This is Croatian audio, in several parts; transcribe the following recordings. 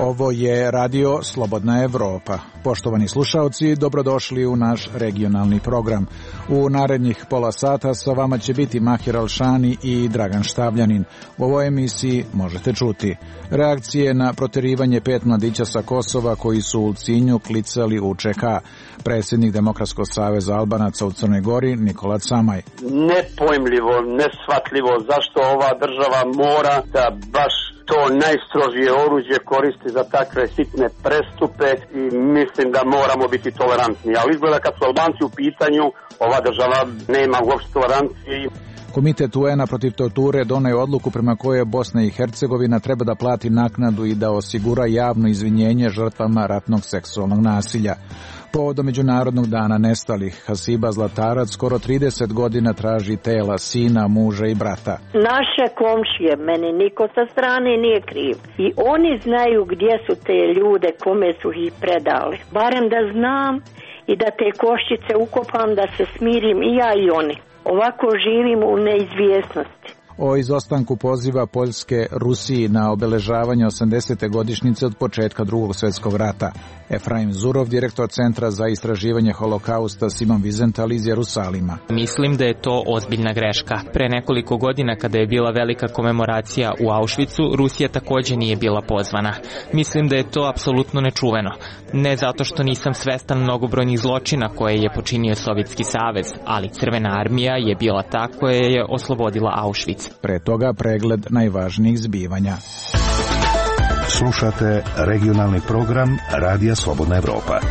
Ovo je Radio Slobodna Evropa. Poštovani slušaoci, dobrodošli u naš regionalni program. U narednih pola sata sa vama će biti Mahir Alšani i Dragan Štavljanin. U ovoj emisiji možete čuti reakcije na proterivanje 5 mladića sa Kosova koji su u Ulcinju klicali UČK. Predsjednik Demokratskog saveza Albanaca u Crnoj Gori Nikola Camaj. Nepojmljivo, neshvatljivo zašto ova država mora da baš to najstrožije oruđe koristi za takve sitne prestupe i mislim da moramo biti tolerantni. Ali izgleda kad su Albanci u pitanju, ova država nema uopšte tolerancije. Komitet UN-a protiv torture doneo odluku prema kojoj Bosna i Hercegovina treba da plati naknadu i da osigura javno izvinjenje žrtvama ratnog seksualnog nasilja. Povodom Međunarodnog dana nestalih, Hasiba Zlatarac skoro 30 godina traži tela sina, muža i brata. Naše komšije, meni niko sa strane nije kriv. I oni znaju gdje su te ljude, kome su ih predali. Barem da znam i da te koščice ukopam, da se smirim i ja i oni. Ovako živim u neizvjesnosti. O izostanku poziva Poljske Rusiji na obeležavanje 80. godišnjice od početka Drugog svjetskog rata. Efraim Zurov, direktor Centra za istraživanje holokausta Simon Wiesenthal iz Jerusalima. Mislim da je to ozbiljna greška. Pre nekoliko godina kada je bila velika komemoracija u Auschwitzu, Rusija također nije bila pozvana. Mislim da je to apsolutno nečuveno. Ne zato što nisam svestan mnogobrojnih zločina koje je počinio Sovjetski savez, ali Crvena armija je bila ta koja je oslobodila Auschwitz. Pre toga pregled najvažnijih zbivanja. Slušate regionalni program Radija Slobodna Evropa.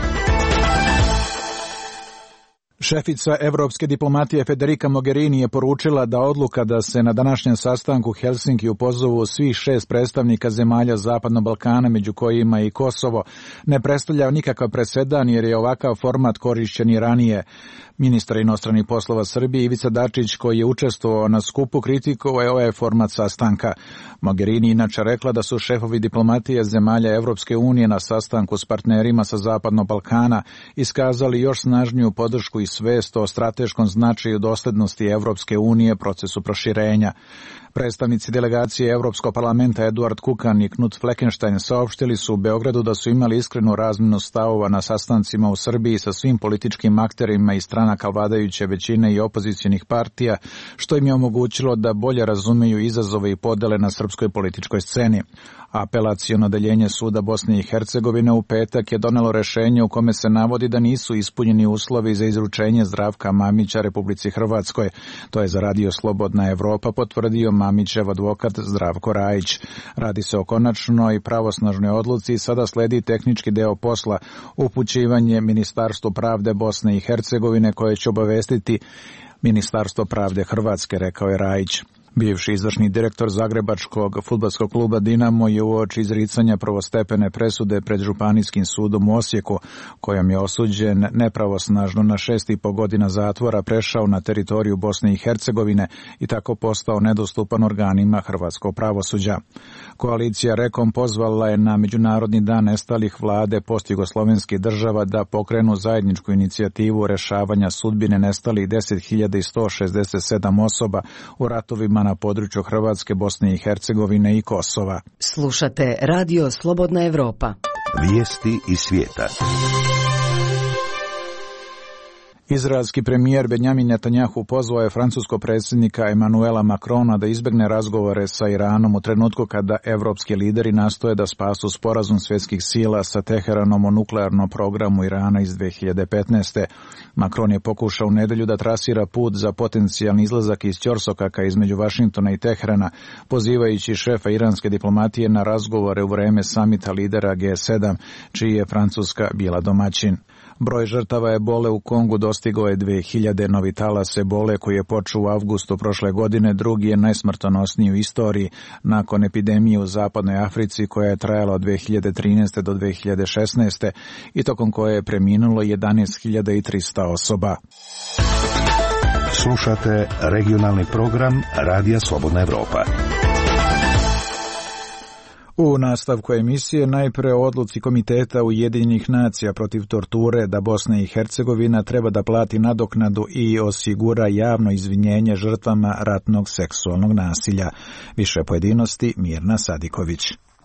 Šefica evropske diplomatije Federica Mogherini je poručila da odluka da se na današnjem sastanku u Helsinkiju pozovu svih 6 predstavnika zemalja Zapadnog Balkana, među kojima i Kosovo, ne predstavlja nikakav presedan jer je ovakav format korišćen i ranije. Ministar inostranih poslova Srbije Ivica Dačić, koji je učestvovao na skupu, kritikovao je ovaj format sastanka. Mogherini inače rekla da su šefovi diplomatije zemalja Evropske unije na sastanku s partnerima sa Zapadnog Balkana iskazali još snažniju podršku i svest o strateškom značaju doslednosti Evropske unije procesu proširenja. Predstavnici delegacije Evropskog parlamenta Eduard Kukan i Knut Fleckenstein saopštili su u Beogradu da su imali iskrenu razmjenu stavova na sastancima u Srbiji sa svim političkim akterima i stranaka vladajuće većine i opozicionih partija, što im je omogućilo da bolje razumeju izazove i podele na srpskoj političkoj sceni. Apelaciono odeljenje suda Bosne i Hercegovine u petak je donelo rešenje u kome se navodi da nisu ispunjeni uslovi za izručenje Zdravka Mamića Republici Hrvatskoj. To je za Radio Slobodna Evropa potvrdio Mamićev advokat Zdravko Rajić. Radi se o konačnoj i pravosnažnoj odluci i sada sledi tehnički deo posla, upućivanje Ministarstvu pravde Bosne i Hercegovine koje će obavestiti Ministarstvo pravde Hrvatske, rekao je Rajić. Bivši izvršni direktor Zagrebačkog fudbalskog kluba Dinamo je uoči izricanja prvostepene presude pred Županijskim sudom u Osijeku, kojom je osuđen nepravosnažno na 6,5 godina zatvora, prešao na teritoriju Bosne i Hercegovine i tako postao nedostupan organima hrvatskog pravosuđa. Koalicija Rekom pozvala je na Međunarodni dan nestalih vlade postjugoslovenskih država da pokrenu zajedničku inicijativu rešavanja sudbine nestalih 10.167 osoba u ratovima na području Hrvatske, Bosne i Hercegovine i Kosova. Slušate Radio Slobodna Evropa. Vijesti iz svijeta. Izraelski premijer Benjamin Netanjahu pozvao je francuskog predsjednika Emmanuela Macrona da izbjegne razgovore sa Iranom u trenutku kada evropski lideri nastoje da spasu sporazum svjetskih sila sa Teheranom o nuklearnom programu Irana iz 2015. Macron je pokušao u nedjelju da trasira put za potencijalni izlazak iz ćorsokaka između Vašingtona i Teherana, pozivajući šefa iranske diplomatije na razgovore u vreme samita lidera G7, čiji je Francuska bila domaćin. Broj žrtava ebole u Kongu dostigao je 2000. Novi talas ebole koji je počeo u avgustu prošle godine, drugi je najsmrtonosniji u istoriji nakon epidemije u zapadnoj Africi koja je trajala od 2013. do 2016. i tokom koje je preminulo 11.300 osoba. Slušate regionalni program Radija Slobodna Evropa. U nastavku emisije najpre o odluci Komiteta Ujedinjenih nacija protiv torture da Bosna i Hercegovina treba da plati nadoknadu i osigura javno izvinjenje žrtvama ratnog seksualnog nasilja. Više pojedinosti Mirna Sadiković.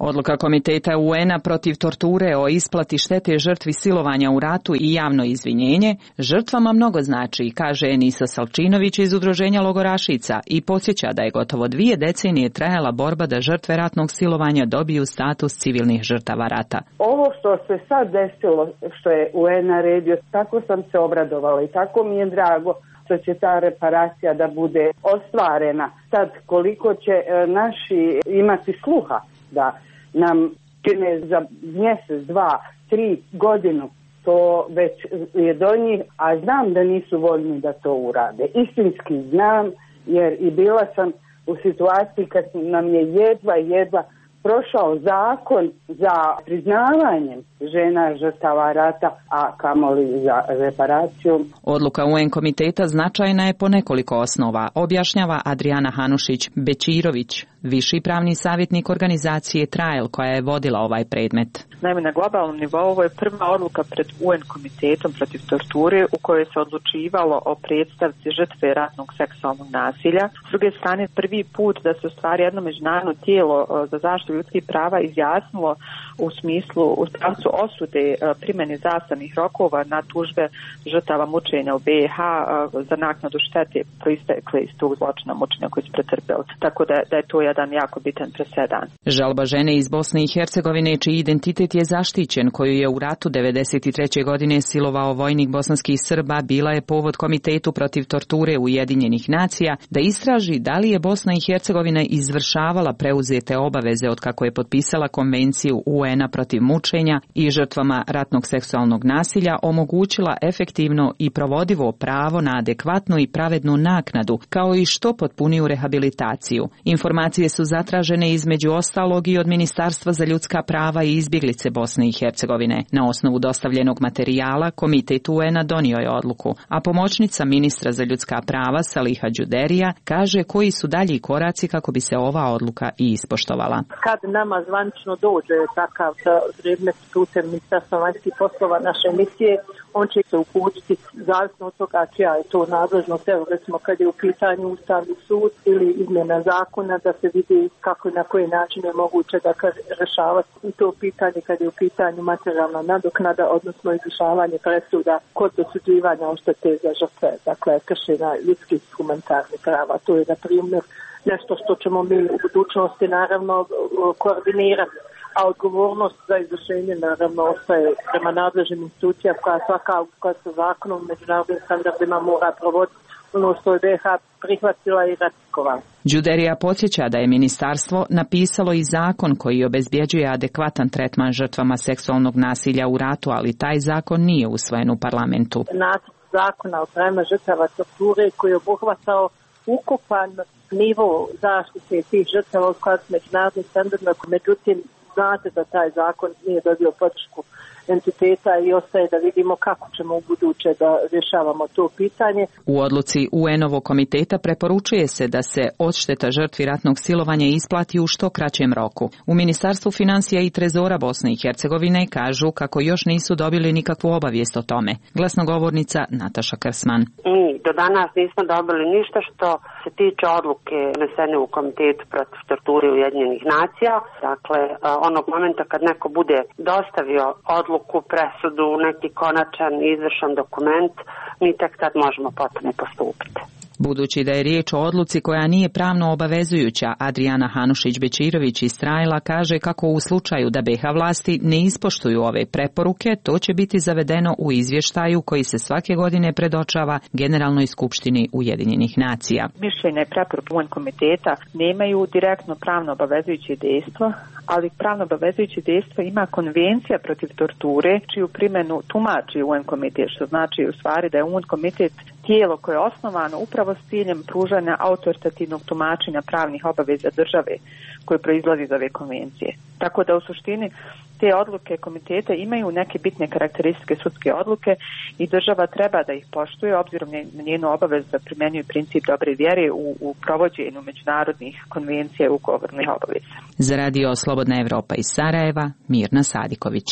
Odluka Komiteta UN-a protiv torture o isplati štete žrtvi silovanja u ratu i javno izvinjenje žrtvama mnogo znači, kaže Enisa Salčinović iz udruženja logorašica i podsjeća da je gotovo 2 decenije trajala borba da žrtve ratnog silovanja dobiju status civilnih žrtava rata. Ovo što se sad desilo, što je UN naredio, tako sam se obradovala i tako mi je drago što će ta reparacija da bude ostvarena. Sad koliko će naši imati sluha da nam čine za mjesec, 2, 3 godinu, to već je do njih, a znam da nisu voljni da to urade. Istinski znam, jer i bila sam u situaciji kad nam je jedva prošao zakon za priznavanjem žena žrtava rata, a kamoli za reparaciju. Odluka UN komiteta značajna je po nekoliko osnova, objašnjava Adriana Hanušić-Bećirović, viši pravni savjetnik organizacije Trial koja je vodila ovaj predmet. Naime, na globalnom nivou ovo je prva odluka pred UN komitetom protiv torture u kojoj se odlučivalo o predstavci žrtve ratnog seksualnog nasilja. S druge strane, prvi put da se ostvari jedno međunarodno tijelo za zaštitu ljudskih prava izjasnilo u smislu u pravcu osude primjene zastarnih rokova na tužbe žrtava mučenja u BiH za naknadu štete proistekle iz tog zločina mučenja koji su pretrpjeli. Tako da je to jedan jako bitan presedan. Žalba žene iz Bosne i Hercegovine čiji identitet je zaštićen, koju je u ratu 1993. godine silovao vojnik bosanskih Srba, bila je povod Komitetu protiv torture Ujedinjenih nacija da istraži da li je Bosna i Hercegovina izvršavala preuzete obaveze od kako je potpisala konvenciju UN-a protiv mučenja i žrtvama ratnog seksualnog nasilja omogućila efektivno i provodivo pravo na adekvatnu i pravednu naknadu, kao i što potpuniju rehabilitaciju. Informacije su zatražene između ostalog i od Ministarstva za ljudska prava i izbjeglice Bosne i Hercegovine. Na osnovu dostavljenog materijala Komitet UN-a donio je odluku, a pomoćnica ministra za ljudska prava Saliha Đuderija kaže koji su dalji koraci kako bi se ova odluka i ispoštovala. Kad nama zvanično dođe takav predmet putem Ministarstva vanjskih poslova naše misije, on će se uputiti zavisno od toga čija je to nadležnost. Evo recimo kad je u pitanju Ustavni sud ili izmjena zakona da se vidi kako i na koji način je moguće da rješavati i to pitanje kad je u pitanju materijalna nadoknada, odnosno izvršavanje presuda kod dosuđivanja odštete za žrtve, dakle kršenja ljudskih humanitarnih prava. To je na primjer nešto što ćemo mi u budućnosti naravno koordinirati, a odgovornost za izvršenje naravno ostaje prema nadležnim institucijama koja sa zakonom međunarodnim standardima mora provoditi ono što je BiH prihvatila i ratifikovala. Đuderija podsjeća da je ministarstvo napisalo i zakon koji obezbjeđuje adekvatan tretman žrtvama seksualnog nasilja u ratu, ali taj zakon nije usvojen u parlamentu. Nacrt zakona o pravima žrtava torture koji je obuhvatao ukupan nivo zaštite tih žrtava u skladu s međunarodnim standardima, međutim znate da taj zakon nije dobio podršku entiteta i ostaje da vidimo kako ćemo u buduće da rješavamo to pitanje. U odluci UN-ovog komiteta preporučuje se da se odšteta žrtvi ratnog silovanja isplati u što kraćem roku. U Ministarstvu financija i trezora Bosne i Hercegovine kažu kako još nisu dobili nikakvu obavijest o tome. Glasnogovornica Nataša Krsman. Mi do danas nismo dobili ništa što se tiče odluke donesene u Komitetu protiv torture Ujedinjenih nacija. Dakle, onog momenta kad neko bude dostavio odluku, presudu, neki konačan izvršan dokument, mi tek tad možemo potom postupiti. Budući da je riječ o odluci koja nije pravno obavezujuća, Adriana Hanušić-Bećirović iz Trajla kaže kako u slučaju da BiH vlasti ne ispoštuju ove preporuke, to će biti zavedeno u izvještaju koji se svake godine predočava Generalnoj skupštini Ujedinjenih nacija. Mišljenja i preporuke UN komiteta nemaju direktno pravno obavezujuće dejstvo, ali pravno obavezujuće dejstvo ima konvencija protiv torture, čiju primjenu tumači UN komitet, što znači u stvari da je UN komitet tijelo koje je osnovano upravo s ciljem pružanja autoritativnog tumačenja pravnih obaveza države koje proizlazi iz ove konvencije. Tako da u suštini te odluke komiteta imaju neke bitne karakteristike sudske odluke i država treba da ih poštuje obzirom na njenu obavezu da primjenjuje princip dobre vjere u provođenju međunarodnih konvencija i ugovornih obaveza. Za Radio Slobodna Evropa iz Sarajeva, Mirna Sadiković.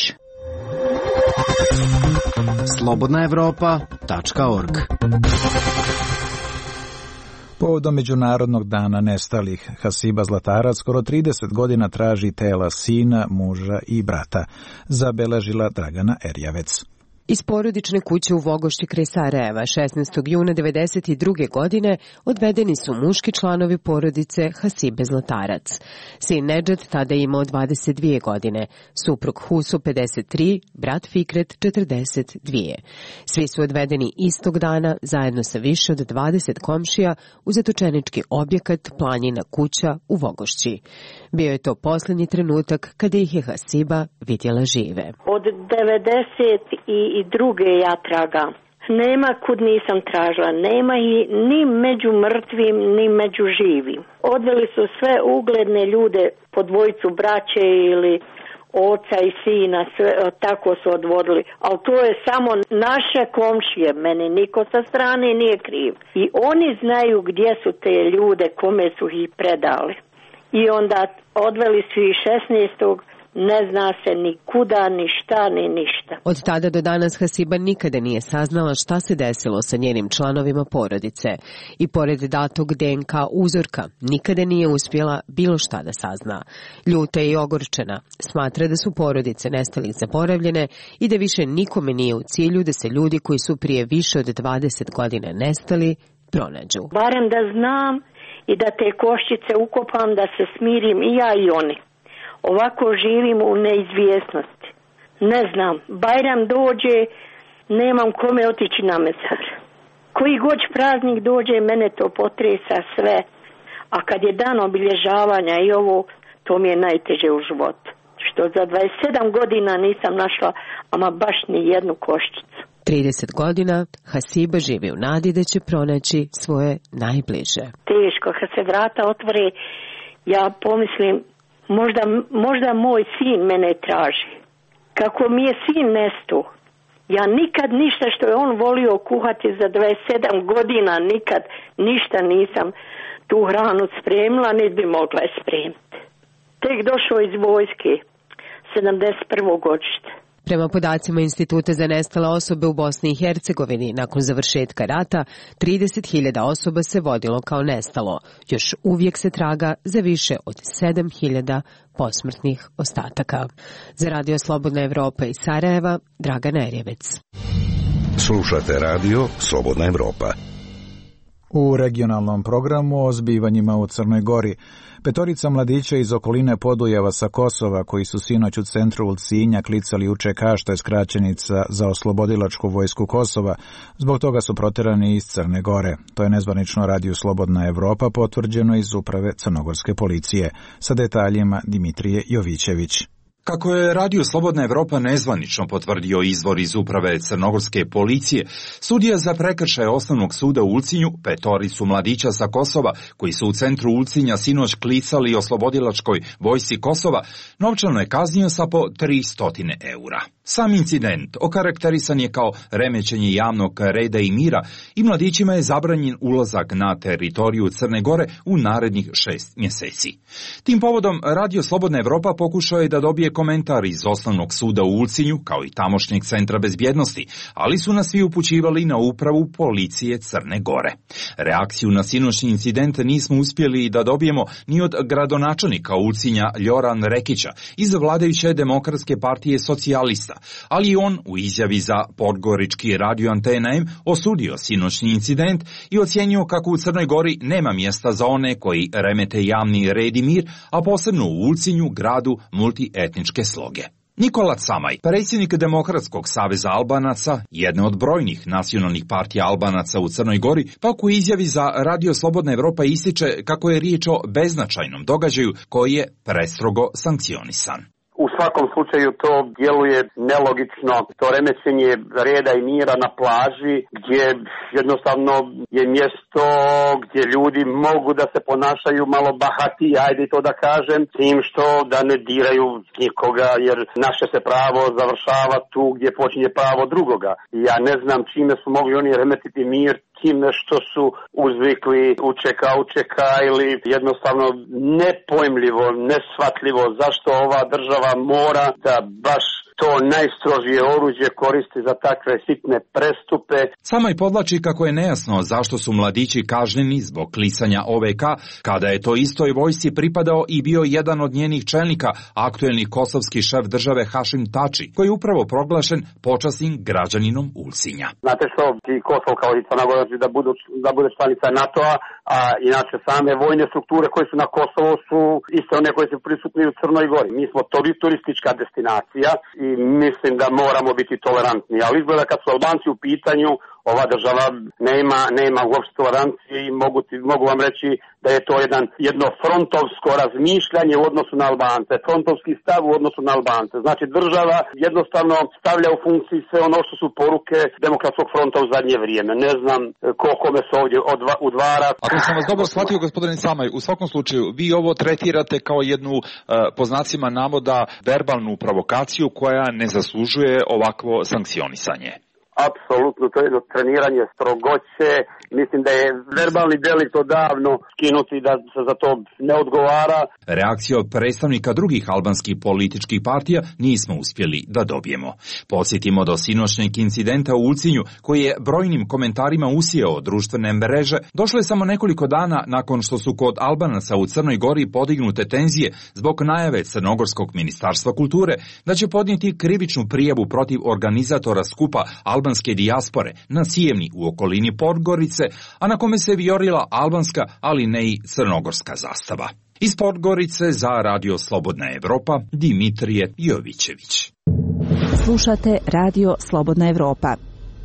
slobodnaevropa.org Povodom Međunarodnog dana nestalih, Hasiba Zlatarac skoro 30 godina traži tela sina, muža i brata, zabeležila Dragana Erjavec. Iz porodične kuće u Vogošći kraj Sarajeva 16. juna 1992. godine odvedeni su muški članovi porodice Hasibe Zlatarac. Sin Nedžad tada je imao 22 godine, suprug Huso 53, brat Fikret 42. Svi su odvedeni istog dana zajedno sa više od 20 komšija u zatočenički objekat Planjina kuća u Vogošći. Bio je to posljednji trenutak kada ih je Hasiba vidjela žive. Od 92. ja tragam. Nema kud nisam tražila, nema i ni među mrtvim, ni među živim. Odveli su sve ugledne ljude, po dvojicu braće ili oca i sina, sve, tako su odvodili. Ali to je samo naše komšije, meni niko sa strane nije kriv. I oni znaju gdje su te ljude, kome su ih predali. I onda odveli su ih 16. Ne zna se ni kuda, ni šta, ni ništa. Od tada do danas Hasiba nikada nije saznala šta se desilo sa njenim članovima porodice. I pored datog DNK uzorka, nikada nije uspjela bilo šta da sazna. Ljuta je i ogorčena. Smatra da su porodice nestalih zaboravljene i da više nikome nije u cilju da se ljudi koji su prije više od 20 godina nestali pronađu. Barem da znam i da te koščice ukopam, da se smirim i ja i oni. Ovako živim u neizvjesnosti. Ne znam, Bajram dođe, nemam kome otići na mezar. Koji god praznik dođe, mene to potresa sve. A kad je dan obilježavanja i ovo, to mi je najteže u životu. Što za 27 godina nisam našla ama baš ni jednu koščicu. 30 godina Hasiba živi u nadi da će pronaći svoje najbliže. Teško, kad se vrata otvore, ja pomislim, možda moj sin mene traži. Kako mi je sin nestao, ja nikad ništa što je on volio kuhati za 27 godina, nikad ništa nisam tu hranu spremila, niti bi mogla je spremiti. Tek došao iz vojske, 71. godište. Prema podacima Instituta za nestale osobe u Bosni i Hercegovini, nakon završetka rata, 30.000 osoba se vodilo kao nestalo. Još uvijek se traga za više od 7.000 posmrtnih ostataka. Za Radio Slobodna Evropa iz Sarajeva, Dragana Erjavec. Slušate Radio Slobodna Evropa. U regionalnom programu o zbivanjima u Crnoj Gori. 5 mladića iz okoline Podujeva sa Kosova, koji su sinoć u centru Ulcinja klicali UČK, što je skraćenica za Oslobodilačku vojsku Kosova, zbog toga su proterani iz Crne Gore. To je nezvanično Radio Slobodna Evropa potvrđeno iz uprave crnogorske policije. Sa detaljima Dimitrije Jovićević. Kako je Radio Slobodna Evropa nezvanično potvrdio izvor iz uprave crnogorske policije, sudija za prekršaje Osnovnog suda u Ulcinju, 5 mladića sa Kosova, koji su u centru Ulcinja sinoć klicali Oslobodilačkoj vojsci Kosova, novčano je kaznio sa po 300 eura. Sam incident okarakterisan je kao remećenje javnog reda i mira i mladićima je zabranjen ulazak na teritoriju Crne Gore u narednih 6 mjeseci. Tim povodom Radio Slobodna Evropa pokušao je da dobije komentar iz Osnovnog suda u Ulcinju, kao i tamošnjeg centra bezbjednosti, ali su nas svi upućivali na upravu policije Crne Gore. Reakciju na sinoćni incident nismo uspjeli da dobijemo ni od gradonačelnika Ulcinja Ljoran Rekića iz vladajuće Demokratske partije socijalista, ali i on u izjavi za podgorički radio Antena M osudio sinoćni incident i ocjenio kako u Crnoj Gori nema mjesta za one koji remete javni red i mir, a posebno u Ulcinju, gradu multietničke sloge. Nikola Camaj, predsjednik Demokratskog saveza Albanaca, jedne od brojnih nacionalnih partija Albanaca u Crnoj Gori, pak u izjavi za Radio Slobodna Evropa ističe kako je riječ o beznačajnom događaju koji je prestrogo sankcionisan. U svakom slučaju to djeluje nelogično, to remećenje reda i mira na plaži, gdje jednostavno je mjesto gdje ljudi mogu da se ponašaju malo bahati, ajde to da kažem, tim što da ne diraju nikoga, jer naše se pravo završava tu gdje počinje pravo drugoga. Ja ne znam čime su mogli oni remetiti mir, time što su uzvikli UČK ili jednostavno nepojmljivo, neshvatljivo zašto ova država mora da baš to najstrožije oruđe koristi za takve sitne prestupe. Sama i podlači kako je nejasno zašto su mladići kažnjeni zbog klisanja OVK, kada je to istoj vojsci pripadao i bio jedan od njenih čelnika, aktuelni kosovski šef države Hašim Tači, koji je upravo proglašen počasnim građaninom Ulcinja. Znate što, i Kosovo kao i Crna Gora da bude članica NATO-a, a inače same vojne strukture koje su na Kosovo su iste one koje su prisutne u Crnoj Gori. Mi smo turistička destinacija i mislim da moramo biti tolerantni, ali izgleda kad su Albanci u pitanju, ova država nema uopšte tolerancije i mogu vam reći da je to jedno frontovsko razmišljanje u odnosu na Albance, frontovski stav u odnosu na Albance. Znači država jednostavno stavlja u funkciji sve ono što su poruke Demokratskog fronta u zadnje vrijeme. Ne znam kome se ovdje udvara. Ako sam vas dobro shvatio, gospodin Samaj, u svakom slučaju vi ovo tretirate kao jednu po znacima navoda verbalnu provokaciju koja ne zaslužuje ovakvo sankcionisanje. Apsolutno, to je jedno treniranje strogoće. Mislim da je verbalni delikt odavno skinuti, da se za to ne odgovara. Reakcija od predstavnika drugih albanskih političkih partija nismo uspjeli da dobijemo. Podsjetimo do sinoćnjeg incidenta u Ulcinju, koji je brojnim komentarima usijao društvene mreže, došlo je samo nekoliko dana nakon što su kod Albanaca u Crnoj Gori podignute tenzije zbog najave Crnogorskog ministarstva kulture da će podnijeti krivičnu prijavu protiv organizatora skupa albanske dijaspore na Cijevni u okolini Podgorice, a na kome se vijorila albanska, ali ne i crnogorska zastava. Iz Podgorice za Radio Slobodna Evropa, Dimitrije Jovićević. Slušate Radio Slobodna Evropa.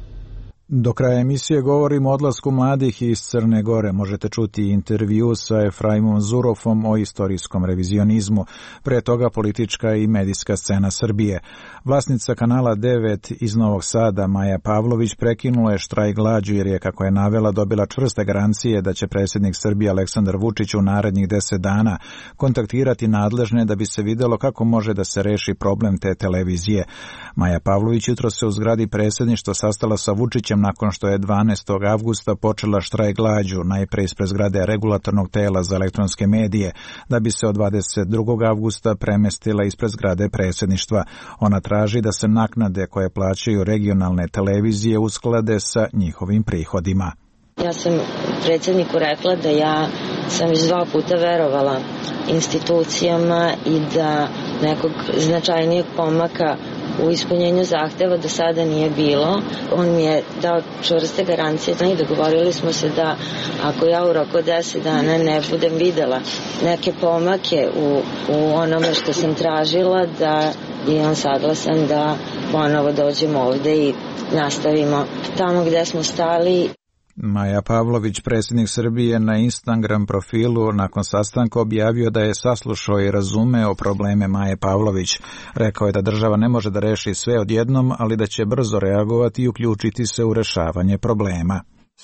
Do kraja emisije govorimo o odlasku mladih iz Crne Gore. Možete čuti intervju sa Efraimom Zurofom o istorijskom revizionizmu, pre toga politička i medijska scena Srbije. Vlasnica kanala 9 iz Novog Sada, Maja Pavlović, prekinula je štrajk glađu jer je, kako je navela, dobila čvrste garancije da će predsjednik Srbije Aleksandar Vučić u narednih 10 dana kontaktirati nadležne da bi se vidjelo kako može da se reši problem te televizije. Maja Pavlović jutro se u zgradi predsjedništva sastala sa Vučićem nakon što je 12. avgusta počela štrajk glađu, najpre ispred zgrade regulatornog tela za elektronske medije, da bi se od 22. avgusta premestila ispred zgrade predsjedništva. Ona traži da se naknade koje plaćaju regionalne televizije usklade sa njihovim prihodima. Ja sam predsjedniku rekla da ja sam već 2 puta verovala institucijama i da nekog značajnijeg pomaka u ispunjenju zahteva do sada nije bilo. On mi je dao čvrste garancije i dogovorili smo se da ako ja u roku 10 dana ne budem videla neke pomake u onome što sam tražila, da je on saglasan da ponovo dođemo ovde i nastavimo tamo gde smo stali. Maja Pavlović, predsjednik Srbije, na Instagram profilu nakon sastanka objavio da je saslušao i razumeo probleme Maje Pavlović. Rekao je da država ne može da reši sve odjednom, ali da će brzo reagovati i uključiti se u rešavanje problema.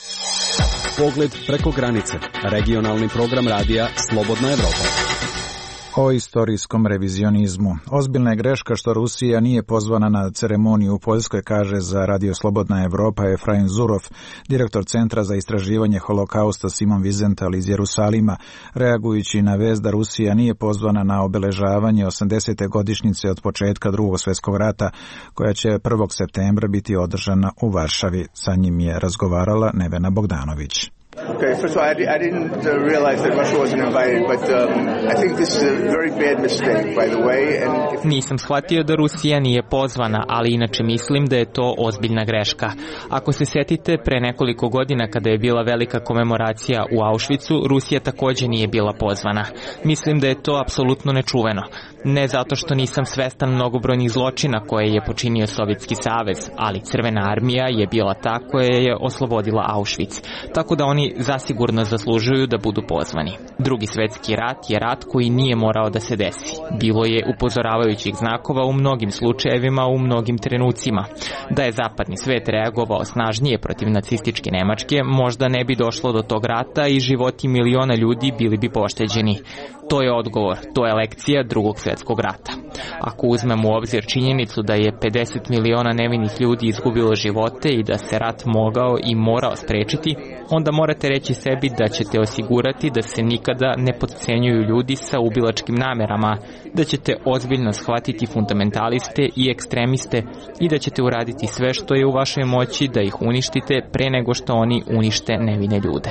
Pogled preko granice. Regionalni program radija Slobodna Evropa. O istorijskom revizionizmu. Ozbiljna je greška što Rusija nije pozvana na ceremoniju u Poljskoj, kaže za Radio Slobodna Evropa Efraim Zurov, direktor Centra za istraživanje holokausta Simon Wiesenthal iz Jerusalima, reagujući na vest da Rusija nije pozvana na obeležavanje 80. godišnjice od početka Drugog svjetskog rata, koja će 1. septembra biti održana u Varšavi. Sa njim je razgovarala Nevena Bogdanović. Okay, first of all, I didn't realize that Russia wasn't invited, but I think this is a very bad mistake, by the way. Nisam shvatio da Rusija nije pozvana, ali inače mislim da je to ozbiljna greška. Ako se sjetite, pre nekoliko godina kada je bila velika komemoracija u Auschwitzu, Rusija također nije bila pozvana. Mislim da je to apsolutno nečuveno. Ne zato što nisam svestan mnogobrojnih zločina koje je počinio Sovjetski savez, ali Crvena armija je bila ta koja je oslobodila Auschwitz. Tako da oni zasigurno zaslužuju da budu pozvani. Drugi svjetski rat je rat koji nije morao da se desi. Bilo je upozoravajućih znakova u mnogim slučajevima, u mnogim trenucima. Da je zapadni svet reagovao snažnije protiv nacističke Nemačke, možda ne bi došlo do tog rata i životi miliona ljudi bili bi pošteđeni. To je odgovor, to je lekcija Drugog svjetskog rata. Ako uzmemo u obzir činjenicu da je 50 miliona nevinih ljudi izgubilo živote i da se rat mogao i morao sprečiti, onda morate možete reći sebi da ćete osigurati da se nikada ne potcenjuju ljudi sa ubilačkim namerama, da ćete ozbiljno shvatiti fundamentaliste i ekstremiste i da ćete uraditi sve što je u vašoj moći da ih uništite pre nego što oni unište nevine ljude.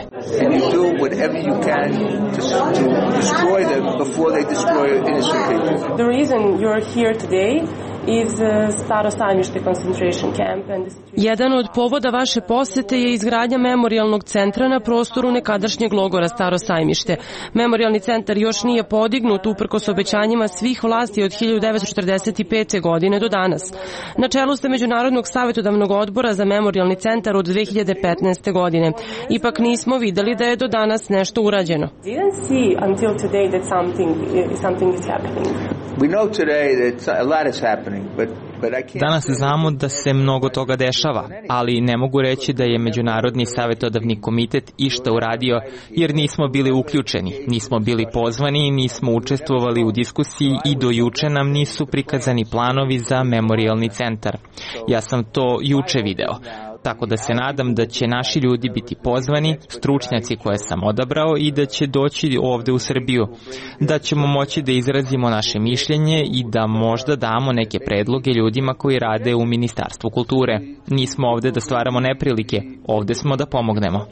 The reason you're here today is Staro Sajmište concentration camp. Jedan od povoda vaše posete je izgradnja memorijalnog centra na prostoru nekadašnjeg logora Staro Sajmište. Memorijalni centar još nije podignut uprkos obećanjima svih vlasti od 1945. godine do danas. Na čelu ste Međunarodnog savjetodavnog odbora za memorijalni centar od 2015. godine. Ipak nismo videli da je do danas nešto urađeno. Didn't see until today that something is happening. We know today that a lot is happening, but Danas znamo da se mnogo toga dešava, ali ne mogu reći da je Međunarodni savjetodavni komitet išta uradio, jer nismo bili uključeni, nismo bili pozvani, nismo učestvovali u diskusiji i do juče nam nisu prikazani planovi za memorijalni centar. Ja sam to juče video. Tako da se nadam da će naši ljudi biti pozvani, stručnjaci koje sam odabrao i da će doći ovde u Srbiju. Da ćemo moći da izrazimo naše mišljenje i da možda damo neke predloge ljudima koji rade u Ministarstvu kulture. Nismo ovde da stvaramo neprilike, ovde smo da pomognemo.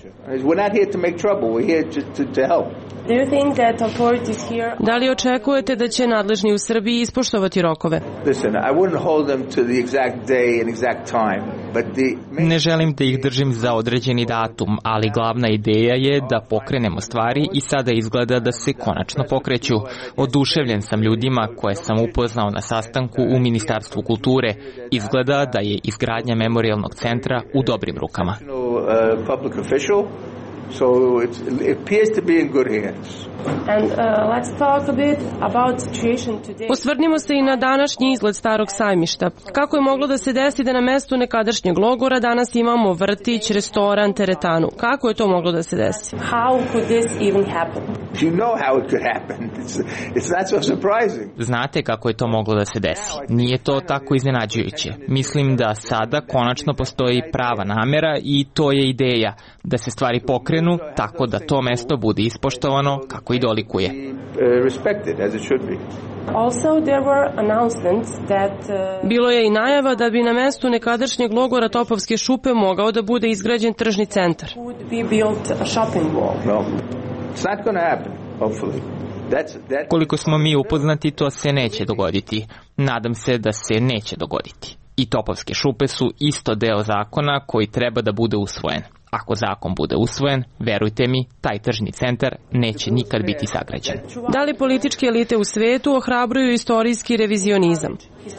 Da li očekujete da će nadležni u Srbiji ispoštovati rokove? Ne želim da ih držim za određeni datum, ali glavna ideja je da pokrenemo stvari i sada izgleda da se konačno pokreću. Oduševljen sam ljudima koje sam upoznao na sastanku u Ministarstvu kulture. Izgleda da je izgradnja memorijalnog centra u dobrim rukama. So it appears to be in good hands. And let's talk a bit about the situation today. Osvrnimo se i na današnji izgled Starog Sajmišta. Kako je moglo da se desi da na mestu nekadašnjeg logora danas imamo vrtić, restoran, teretanu? Kako je to moglo da se desi? How could this even happen? You know how it could happen. It's not so surprising. Znate kako je to moglo da se desi. Nije to tako iznenađujuće. Mislim da sada konačno postoji prava namera i to je ideja da se stvari pokrenu tako da to mesto bude ispoštovano kako i dolikuje. Bilo je i najava da bi na mestu nekadašnjeg logora Topovske šupe mogao da bude izgrađen tržni centar. Koliko smo mi upoznati, to se neće dogoditi. Nadam se da se neće dogoditi. I Topovske šupe su isto deo zakona koji treba da bude usvojen. Ako zakon bude usvojen, verujte mi, taj tržni centar neće nikad biti sagrađen. Da li političke elite u svetu ohrabruju istorijski revizionizam?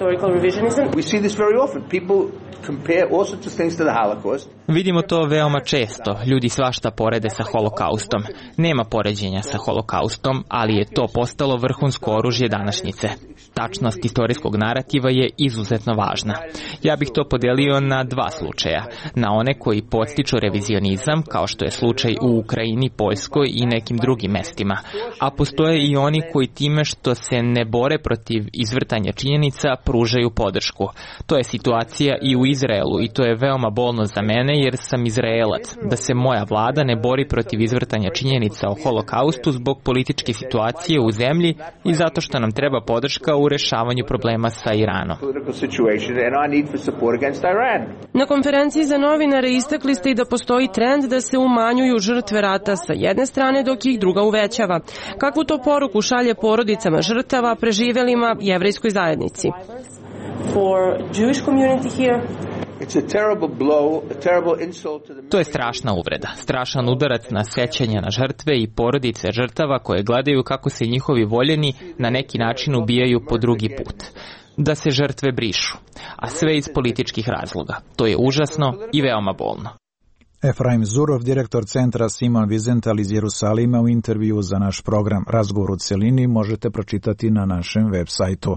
Vidimo to veoma često. Ljudi svašta porede sa holokaustom. Nema poređenja sa holokaustom, ali je to postalo vrhunsko oružje današnjice. Tačnost istorijskog narativa je izuzetno važna. Ja bih to podelio na dva slučaja. Na one koji podstiču revizionizam, kao što je slučaj u Ukrajini, Poljskoj i nekim drugim mestima. A postoje i oni koji time što se ne bore protiv izvrtanja činjenica pružaju podršku. To je situacija i u Izraelu i to je veoma bolno za mene jer sam Izraelac. Da se moja vlada ne bori protiv izvrtanja činjenica o holokaustu zbog političke situacije u zemlji i zato što nam treba podrška u rešavanju problema sa Iranom. Na konferenciji za novinare istakli ste i da postoji trend da se umanjuju žrtve rata sa jedne strane dok ih druga uvećava. Kakvu to poruku šalje porodicama žrtava, preživelima, jevrejskoj zajednici? To je strašna uvreda, strašan udarac na sećanja na žrtve i porodice žrtava koje gledaju kako se njihovi voljeni na neki način ubijaju po drugi put. Da se žrtve brišu, a sve iz političkih razloga. To je užasno i veoma bolno. Efraim Zurov, direktor centra Simon Wiesenthal iz Jerusalima, u intervju za naš program Razgovor u celini možete pročitati na našem web sajtu.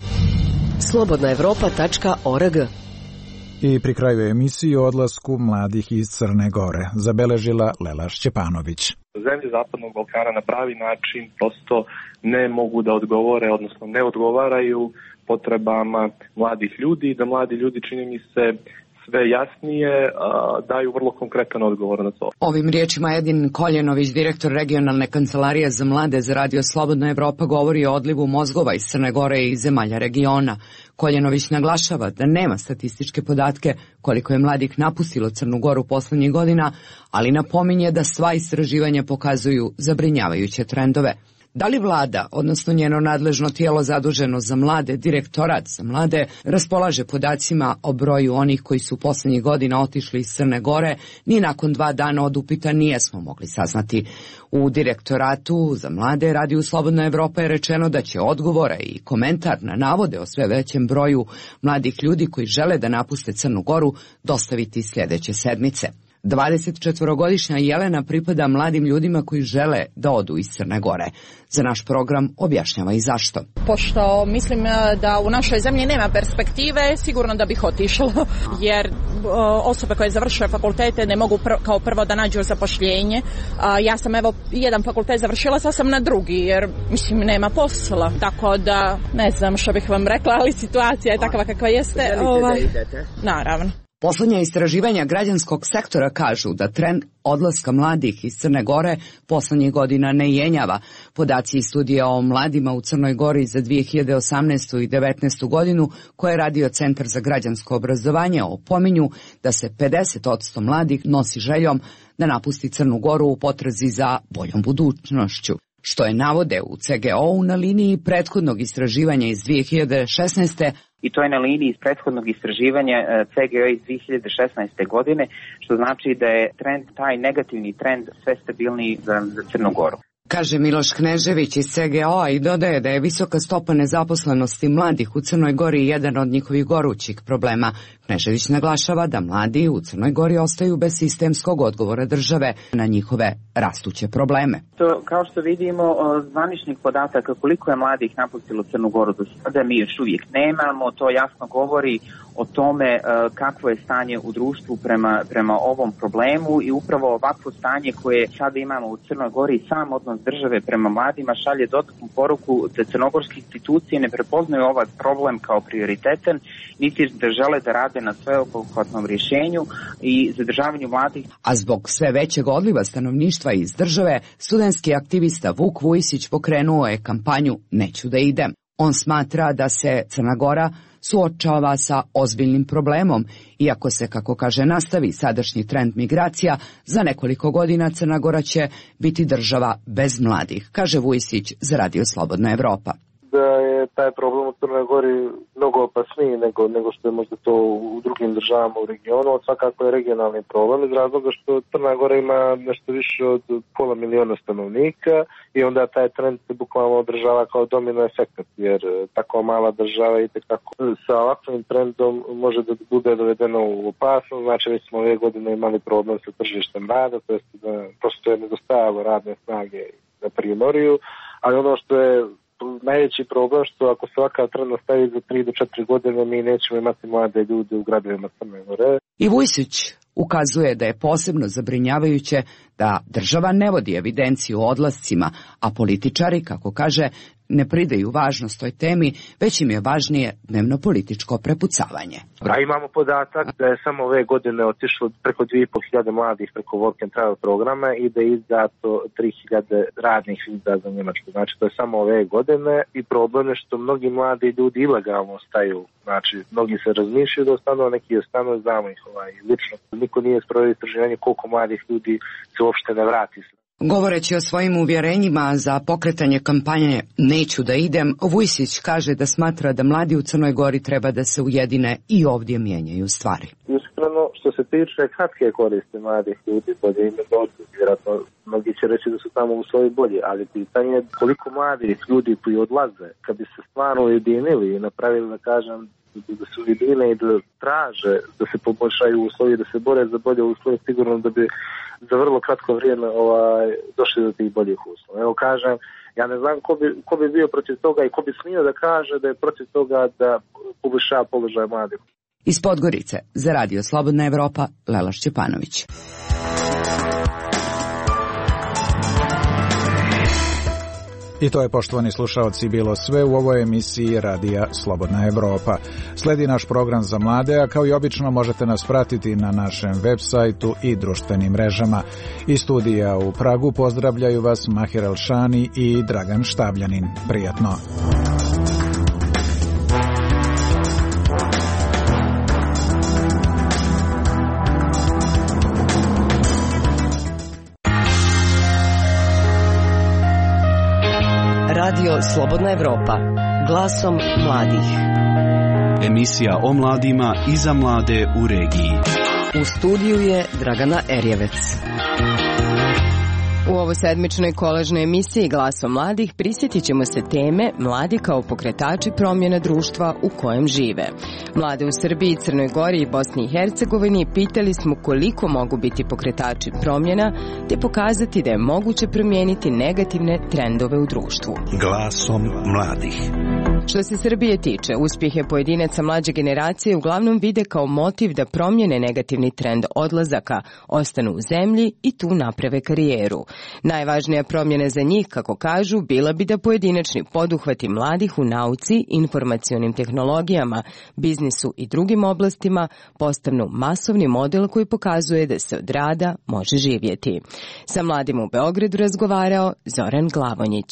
slobodnaevropa.org. I pri kraju emisije o odlasku mladih iz Crne Gore zabeležila Lela Šćepanović. Zemlje Zapadnog Balkana na pravi način prosto ne mogu da odgovore, odnosno ne odgovaraju potrebama mladih ljudi, da mladi ljudi, čini mi se, sve jasnije, daju vrlo konkretan odgovor na to. Ovim riječima Edin Koljenović, direktor regionalne kancelarije za mlade za Radio Slobodna Evropa, govori o odlivu mozgova iz Crne Gore i zemalja regiona. Koljenović naglašava da nema statističke podatke koliko je mladih napustilo Crnu Goru poslednjih godina, ali napominje da sva istraživanja pokazuju zabrinjavajuće trendove. Da li vlada, odnosno njeno nadležno tijelo zaduženo za mlade, Direktorat za mlade, raspolaže podacima o broju onih koji su poslednjih godina otišli iz Crne Gore, ni nakon 2 dana od upita nijesmo mogli saznati. U Direktoratu za mlade Radio Slobodna Evropa je rečeno da će odgovore i komentar na navode o sve većem broju mladih ljudi koji žele da napuste Crnu Goru dostaviti sljedeće sedmice. 24-godišnja Jelena pripada mladim ljudima koji žele da odu iz Crne Gore. Za naš program objašnjava i zašto. Pošto mislim da u našoj zemlji nema perspektive, sigurno da bih otišla, jer osobe koje završuje fakultete ne mogu kao prvo da nađu zapošljenje. Ja sam jedan fakultet završila, sad sam na drugi, jer mislim nema posla. Tako da ne znam što bih vam rekla, ali situacija je takva kakva jeste. Želite da idete? Naravno. Poslednja istraživanja građanskog sektora kažu da trend odlaska mladih iz Crne Gore poslednjih godina ne jenjava. Podaci iz studije o mladima u Crnoj Gori za 2018. i 2019. godinu koje je radio Centar za građansko obrazovanje opominju da se 50% mladih nosi željom da napusti Crnu Goru u potrazi za boljom budućnošću, što je navode u CGO-u na liniji prethodnog istraživanja iz 2016. I to je na liniji iz prethodnog istraživanja CGO iz 2016. godine, što znači da je trend, taj negativni trend, sve stabilniji za Crnu Goru. Kaže Miloš Knežević iz CGO-a i dodaje da je visoka stopa nezaposlenosti mladih u Crnoj Gori jedan od njihovih gorućih problema. Knežević naglašava da mladi u Crnoj Gori ostaju bez sistemskog odgovora države na njihove rastuće probleme. Kao što vidimo, zvaničnih podataka koliko je mladih napustilo Crnu Goru do sada mi još uvijek nemamo. To jasno govori o tome kakvo je stanje u društvu prema ovom problemu i upravo ovakvo stanje koje sada imamo u Crnoj Gori, sam odnos države prema mladima šalje dodatnu poruku da crnogorske institucije ne prepoznaju ovaj problem kao prioritetan, niti da žele da rade na sveobuhvatnom rješenju i zadržavanju mladih. A zbog sve većeg odliva stanovništva iz države, studentski aktivista Vuk Vujsić pokrenuo je kampanju Neću da idem. On smatra da se Crna Gora suočava sa ozbiljnim problemom, iako se, kako kaže, nastavi sadašnji trend migracija, za nekoliko godina Crna Gora će biti država bez mladih, kaže Vujsić za Radio Slobodna Evropa. Da je taj problem u Crnoj Gori mnogo opasniji nego što je možda to u drugim državama u regionu. Svakako je regionalni problem iz razloga što Crna Gora ima nešto više od 500.000 stanovnika i onda taj trend se bukvalno održava kao domino efekt, jer tako mala država i tekako sa ovakvim trendom može da bude dovedeno u opasnost. Znači već smo ove godine imali problem sa tržištem rada, to jest da prosto je nedostajalo radne snage na primoriju, ali ono što je najveći problem što ako se ovakav trend nastavi za 3 do 4 godine mi nećemo imati mlade ljude u gradovima Crne Gore. I Vujsić ukazuje da je posebno zabrinjavajuće da država ne vodi evidenciju o odlascima, a političari, kako kaže, ne pridaju važnost toj temi, već im je važnije dnevno političko prepucavanje. A imamo podatak da je samo ove godine otišlo preko 2.500 mladih preko Work and Travel programa i da je izdato 3.000 radnih viza za Njemačku. Znači to je samo ove godine i problem je što mnogi mladi ljudi ilegalno ostaju. Znači mnogi se razmišljaju da ostanu, a neki ostanu, znamo ih lično. Niko nije sproveo istraživanje koliko mladih ljudi se uopšte ne vrati. Govoreći o svojim uvjerenjima za pokretanje kampanje Neću da idem, Vujsić kaže da smatra da mladi u Crnoj Gori treba da se ujedine i ovdje mijenjaju stvari. Iskreno, što se tiče kratke koristi mladih ljudi, bolje ime dođu. Vjerojatno, mnogi će reći da su tamo u svojoj bolji, ali pitanje je koliko mladih ljudi koji odlaze, kad bi se stvarno ujedinili i napravili, da kažem, da se ujedine i da traže da se poboljšaju uslovi, da se bore za bolje uslove, sigurno da bi za vrlo kratko vrijeme došli do tih boljih uslova. Evo kažem, ja ne znam ko bi bio protiv toga i ko bi smio da kaže da je protiv toga da poboljšava položaj mladih. Iz Podgorice za Radio Slobodna Evropa, Lela Šćepanović. I to je, poštovani slušaoci, bilo sve u ovoj emisiji Radija Slobodna Evropa. Sledi naš program za mlade, a kao i obično možete nas pratiti na našem web sajtu i društvenim mrežama. Iz studija u Pragu pozdravljaju vas Mahir Elšani i Dragan Štavljanin. Prijatno! Radio Slobodna Evropa, glasom mladih. Emisija o mladima i za mlade u regiji. U studiju je Dragana Erjevec. U ovo sedmičnoj kolažnoj emisiji Glasom mladih prisjetit ćemo se teme mladi kao pokretači promjena društva u kojem žive. Mlade u Srbiji, Crnoj Gori i Bosni i Hercegovini pitali smo koliko mogu biti pokretači promjena te pokazati da je moguće promijeniti negativne trendove u društvu. Glasom mladih. Što se Srbije tiče, uspjehe pojedinaca mlađe generacije uglavnom vide kao motiv da promijene negativni trend odlazaka, ostanu u zemlji i tu naprave karijeru. Najvažnija promjena za njih, kako kažu, bila bi da pojedinačni poduhvati mladih u nauci, informacionim tehnologijama, biznisu i drugim oblastima postanu masovni model koji pokazuje da se od rada može živjeti. Sa mladim u Beogradu razgovarao Zoran Glavonjić.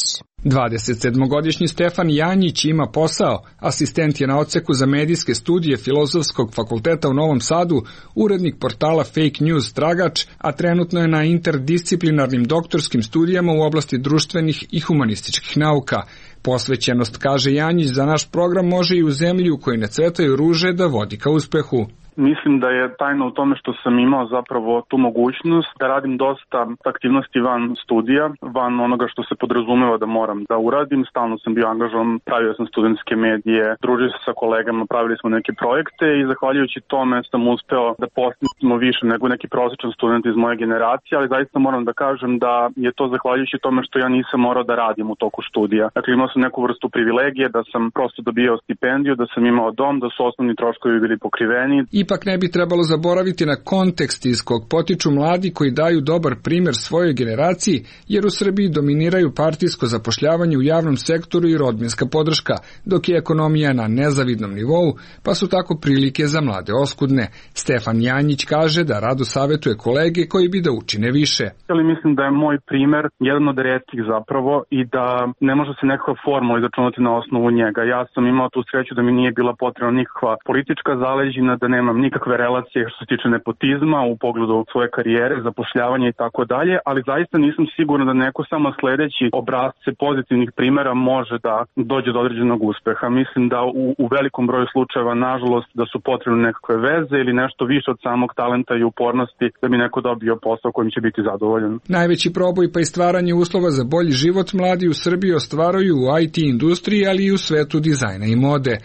27-godišnji Stefan Janjić ima posao, asistent je na odseku za medijske studije Filozofskog fakulteta u Novom Sadu, urednik portala Fake News Tragač, a trenutno je na interdisciplinarnim doktorskim studijama u oblasti društvenih i humanističkih nauka. Posvećenost, kaže Janjić, za naš program može i u zemlji u kojoj ne cvetaju ruže da vodi ka uspehu. Mislim da je tajna u tome što sam imao zapravo tu mogućnost da radim dosta aktivnosti van studija, van onoga što se podrazumeva da moram da uradim. Stalno sam bio angažovan, pravio sam studentske medije, družio se sa kolegama, pravili smo neke projekte i zahvaljujući tome sam uspeo da postignemo više nego neki prosječan student iz moje generacije, ali zaista moram da kažem da je to zahvaljujući tome što ja nisam morao da radim u toku studija. Dakle, imao sam neku vrstu privilegije da sam prosto dobijao stipendiju, da sam imao dom, da su osnovni troškovi bili pokriveni. Ipak ne bi trebalo zaboraviti na kontekst iz kog potiču mladi koji daju dobar primjer svojoj generaciji, jer u Srbiji dominiraju partijsko zapošljavanje u javnom sektoru i rodbinska podrška, dok je ekonomija na nezavidnom nivou, pa su tako prilike za mlade oskudne. Stefan Janjić kaže da rado savjetuje kolege koji bi da učine više. Ali mislim da je moj primjer jedan od retkih zapravo i da ne može se nekakva formula izračunati na osnovu njega. Ja sam imao tu sreću da mi nije bila potrebna nikakva politička zaleđina, da nemam nikakve relacije što se tiče nepotizma u pogledu svoje karijere, zapošljavanja i tako dalje, ali zaista nisam siguran da neko samo sledeći obrazce pozitivnih primjera može da dođe do određenog uspeha. Mislim da u velikom broju slučajeva, nažalost, da su potrebne nekakve veze ili nešto više od samog talenta i upornosti da bi neko dobio posao kojim će biti zadovoljan. Najveći proboj pa i stvaranje uslova za bolji život mladi u Srbiji ostvaruju u IT industriji, ali i u svetu dizajna i mode.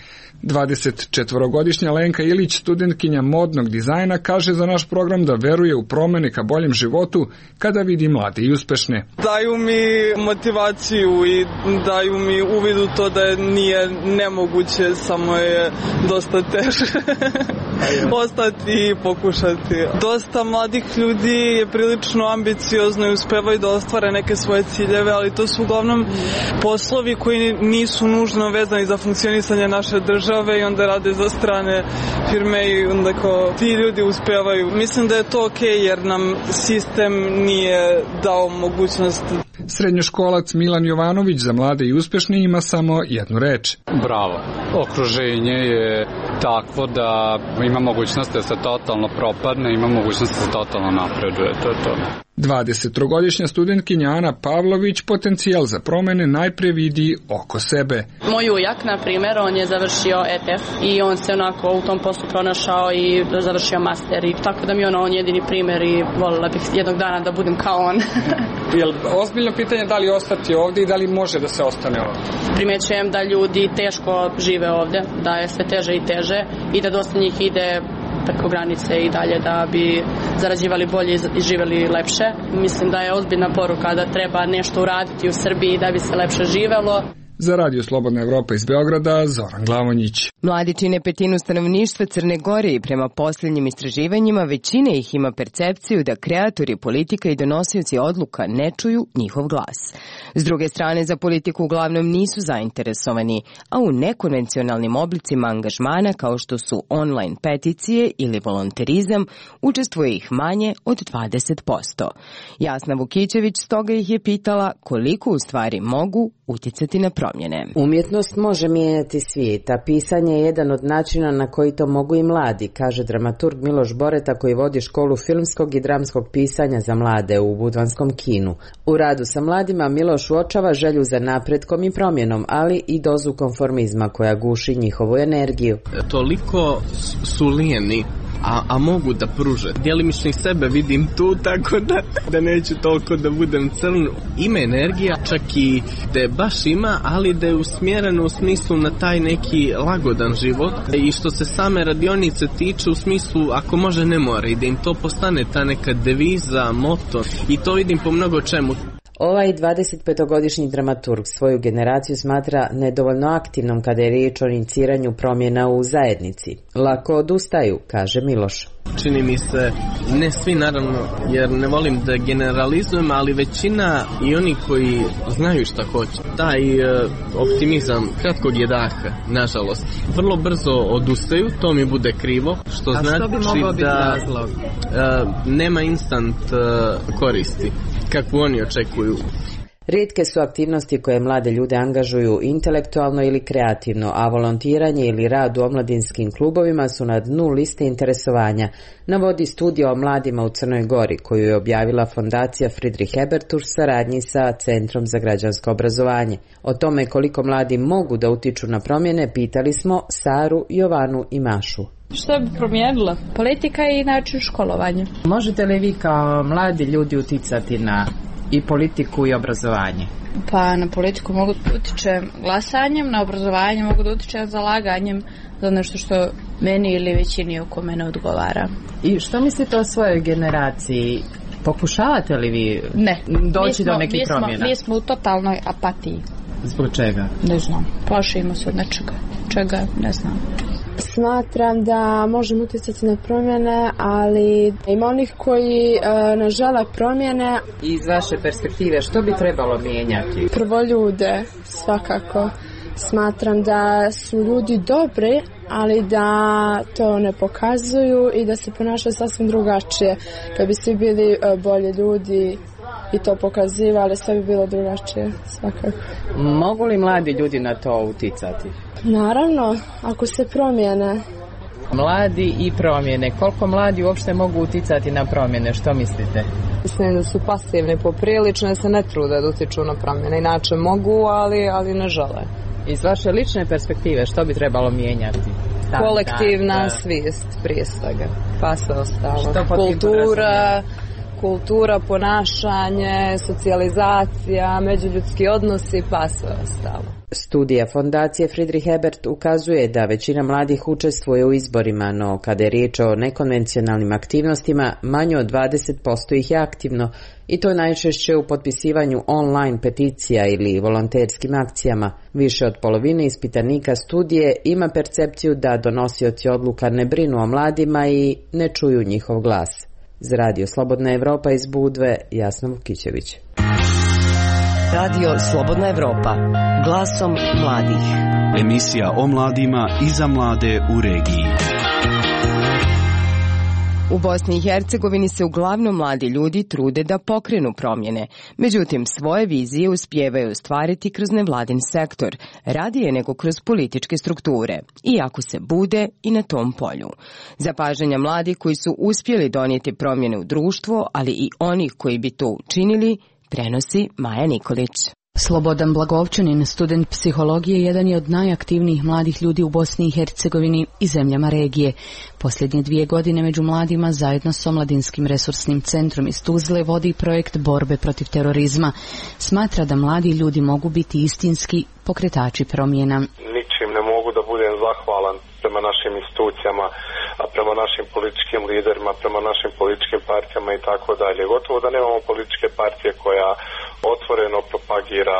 24-godišnja Lenka Ilić, studentkinja modnog dizajna, kaže za naš program da veruje u promene ka boljem životu kada vidi mlade i uspešne. Daju mi motivaciju i daju mi uvid u to da nije nemoguće, samo je dosta teže ostati i pokušati. Dosta mladih ljudi je prilično ambiciozno i uspevaju da ostvare neke svoje ciljeve, ali to su uglavnom poslovi koji nisu nužno vezani za funkcionisanje naše države i onda rade za strane firme i onda kao ti ljudi uspevaju. Mislim da je to okej jer nam sistem nije dao mogućnost. Srednjoškolac Milan Jovanović za mlade i uspešne ima samo jednu reč. Bravo. Okruženje je takvo da ima mogućnost da se totalno propadne, ima mogućnost da se totalno napreduje. To je to. 23-godišnja studentkinja Ana Pavlović potencijal za promene najpre vidi oko sebe. Moj ujak, na primjer, on je završio ETF i on se onako u tom poslu pronašao i završio master i tako da mi je on jedini primjer i voljela bih jednog dana da budem kao on. Jel ozbiljno pitanje da li ostati ovdje i da li može da se ostane ovdje? Primećujem da ljudi teško žive ovdje, da je sve teže i teže i da dosta njih ide preko granice i dalje da bi zarađivali bolje i živeli lepše. Mislim da je ozbiljna poruka da treba nešto uraditi u Srbiji da bi se lepše živelo. Za Radio Slobodna Evropa iz Beograda, Zoran Glavonjić. Mladi čine petinu stanovništva Crne Gore i prema posljednjim istraživanjima većina ih ima percepciju da kreatori politika i donosioci odluka ne čuju njihov glas. S druge strane, za politiku uglavnom nisu zainteresovani, a u nekonvencionalnim oblicima angažmana kao što su online peticije ili volonterizam učestvuje ih manje od 20%. Jasna Vukićević stoga ih je pitala koliko u stvari mogu utjecati na promjene. Umjetnost može mijenjati svijet, a pisanje je jedan od načina na koji to mogu i mladi, kaže dramaturg Miloš Boreta koji vodi školu filmskog i dramskog pisanja za mlade u budvanskom kinu. U radu sa mladima Miloš uočava želju za napretkom i promjenom, ali i dozu konformizma koja guši njihovu energiju. Toliko su lijeni, a mogu da pruže. Djelimično i sebe vidim tu, tako da neću toliko da budem crn. Ima energija, čak i da je baš ima, ali da je usmjereno u smislu na taj neki lagodan život. I što se same radionice tiče, u smislu ako može ne mora, i da im to postane ta neka deviza, moto. I to vidim po mnogo čemu. Ovaj 25-godišnji dramaturg svoju generaciju smatra nedovoljno aktivnom kada je riječ o iniciranju promjena u zajednici. Lako odustaju, kaže Miloš. Čini mi se, ne svi naravno, jer ne volim da generalizujem, ali većina i oni koji znaju šta hoće. Taj optimizam kratkog je daha, nažalost. Vrlo brzo odustaju, to mi bude krivo, što znači da nema instant koristi, kakvu oni očekuju. Rijetke su aktivnosti koje mlade ljude angažuju intelektualno ili kreativno, a volontiranje ili rad u omladinskim klubovima su na dnu liste interesovanja, navodi studija o mladima u Crnoj Gori koju je objavila fondacija Friedrich Ebert u saradnji sa Centrom za građansko obrazovanje. O tome koliko mladi mogu da utiču na promjene pitali smo Saru, Jovanu i Mašu. Što bi promijenila? Politika i način školovanja. Možete li vi kao mladi ljudi uticati na i politiku i obrazovanje? Pa na politiku mogu da utičem glasanjem, na obrazovanje mogu da utičem zalaganjem za nešto što meni ili većini oko mene odgovara. I što mislite o svojoj generaciji? Pokušavate li vi doći do nekih promjena? Mi smo u totalnoj apatiji. Zbog čega? Ne znam. Plašimo se od nečega. Čega? Ne znam. Smatram da možemo utjecati na promjene, ali ima onih koji ne žele promjene. Iz vaše perspektive, što bi trebalo mijenjati? Prvo ljude, svakako. Smatram da su ljudi dobri, ali da to ne pokazuju i da se ponašaju sasvim drugačije. Kad bi svi bili bolji ljudi i to pokazivali, sve bi bilo drugačije, svakako. Mogu li mladi ljudi na to uticati? Naravno, ako se promijene. Mladi i promjene. Koliko mladi uopšte mogu uticati na promjene? Što mislite? Mislim da su pasivni poprilično, se ne trude da utiču na promjene. Inače mogu, ali ne žele. Iz vaše lične perspektive, što bi trebalo mijenjati? Kolektivna svijest prije svega. Pa sve ostalo. Kultura, ponašanje, socijalizacija, međuljudski odnosi, pa sve ostalo. Studija fondacije Friedrich Ebert ukazuje da većina mladih učestvuje u izborima, no kada je riječ o nekonvencionalnim aktivnostima, manje od 20% ih je aktivno i to najčešće u potpisivanju online peticija ili volonterskim akcijama. Više od polovine ispitanika studije ima percepciju da donosioci odluka ne brinu o mladima i ne čuju njihov glas. Za Radio Slobodna Evropa iz Budve, Jasna Vukićević. Radio Slobodna Evropa, glasom mladih. Emisija o mladima i za mlade u regiji. U Bosni i Hercegovini se uglavnom mladi ljudi trude da pokrenu promjene. Međutim, svoje vizije uspijevaju ostvariti kroz nevladin sektor, radije nego kroz političke strukture, iako se bude i na tom polju. Zapažanja mladih koji su uspjeli donijeti promjene u društvo, ali i onih koji bi to učinili, prenosi Maja Nikolić. Slobodan Blagovčanin, student psihologije, jedan je od najaktivnijih mladih ljudi u Bosni i Hercegovini i zemljama regije. Posljednje 2 godine među mladima zajedno s Omladinskim resursnim centrom iz Tuzle vodi projekt borbe protiv terorizma. Smatra da mladi ljudi mogu biti istinski pokretači promjena. Ničim ne mogu da budem zahvalan prema našim institucijama, prema našim političkim liderima, prema našim političkim partijama i tako dalje. Gotovo da nemamo političke partije koja otvoreno propagira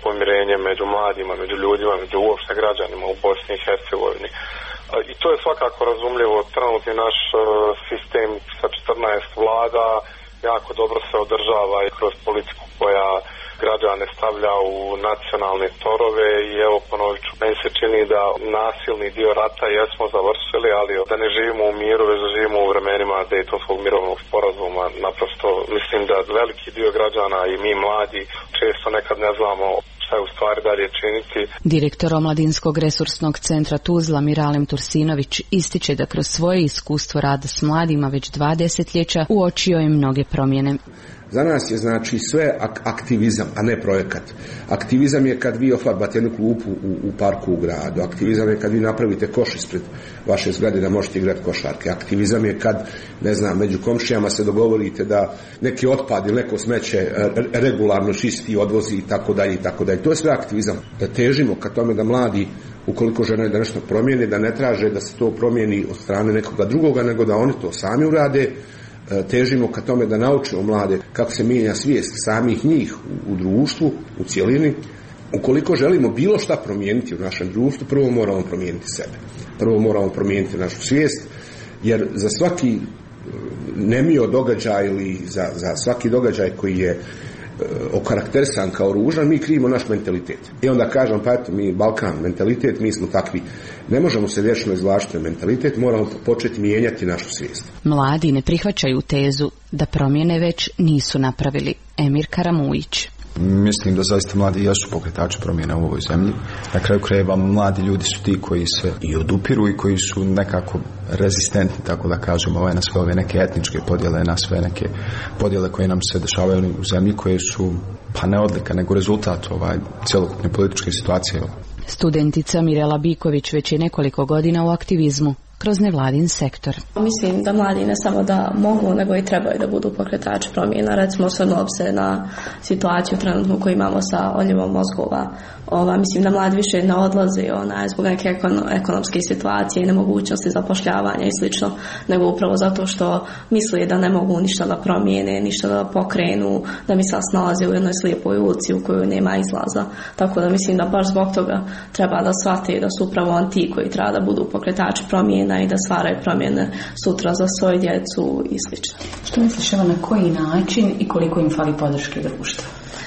pomirenje među mladima, među ljudima, među uopšte građanima u Bosni i Hercegovini. I to je svakako razumljivo. Trenutni naš sistem sa 14 vlada jako dobro se održava i kroz politiku koja građane stavlja u nacionalne torove i evo ponovit ću, meni se čini da nasilni dio rata jesmo završili, ali da ne živimo u miru, već da živimo u vremenima Dejtonskog mirovnog sporazuma. Naprosto mislim da veliki dio građana i mi mladi često nekad ne znamo šta je u stvari dalje činiti. Direktor Omladinskog resursnog centra Tuzla Miralem Tursinović ističe da kroz svoje iskustvo rada s mladima već 2 desetljeća uočio je mnoge promjene. Za nas je znači sve aktivizam, a ne projekat. Aktivizam je kad vi ofarbate jednu klupu u parku u gradu. Aktivizam je kad vi napravite koš ispred vaše zgrade da možete igrati košarke. Aktivizam je kad, ne znam, među komšijama se dogovorite da neki otpad ili neko smeće regularno čisti, odvozi i tako dalje i tako dalje. To je sve aktivizam. Da težimo ka tome da mladi, ukoliko žele da nešto promijene, da ne traže da se to promijeni od strane nekoga drugoga, nego da oni to sami urade. Težimo ka tome da naučimo mlade kako se mijenja svijest samih njih u društvu, u cjelini. Ukoliko želimo bilo šta promijeniti u našem društvu, prvo moramo promijeniti sebe. Prvo moramo promijeniti našu svijest, jer za svaki nemio događaj ili za svaki događaj koji je okarakterisan kao ružan, mi krivimo naš mentalitet. I onda kažem, pa eto, mi Balkan, mentalitet, mi smo takvi. Ne možemo se vječno izvlačiti na mentalitet, moramo početi mijenjati našu svijest. Mladi ne prihvaćaju tezu da promjene već nisu napravili. Emir Karamujić. Mislim da zaista mladi jesu pokretači promjena u ovoj zemlji. Na kraju krajeva mladi ljudi su ti koji se i odupiru i koji su nekako rezistentni, tako da kažemo, na sve ove neke etničke podjele, na sve neke podjele koje nam se dešavaju u zemlji, koje su pa ne odlika, nego rezultat cjelokupne političke situacije. Studentica Mirela Biković već je nekoliko godina u aktivizmu kroz nevladin sektor. Mislim da mladi ne samo da mogu, nego i trebaju da budu pokretači promjena. Recimo, osvrnuo se na situaciju trenutnu koju imamo sa odljevom mozgova. Mislim da mladi više ne odlaze zbog neke ekonomske situacije i nemogućnosti zapošljavanja i slično, nego upravo zato što misle da ne mogu ništa da promijene, ništa da pokrenu, da misle da se nalaze u jednoj slijepoj ulici u kojoj nema izlaza. Tako da mislim da baš zbog toga treba da shvate da su upravo oni ti koji treba da budu pokretači promjena i da stvaraju promjene sutra za svoju djecu i slično. Što misliš na koji način i koliko im fali podrške društva?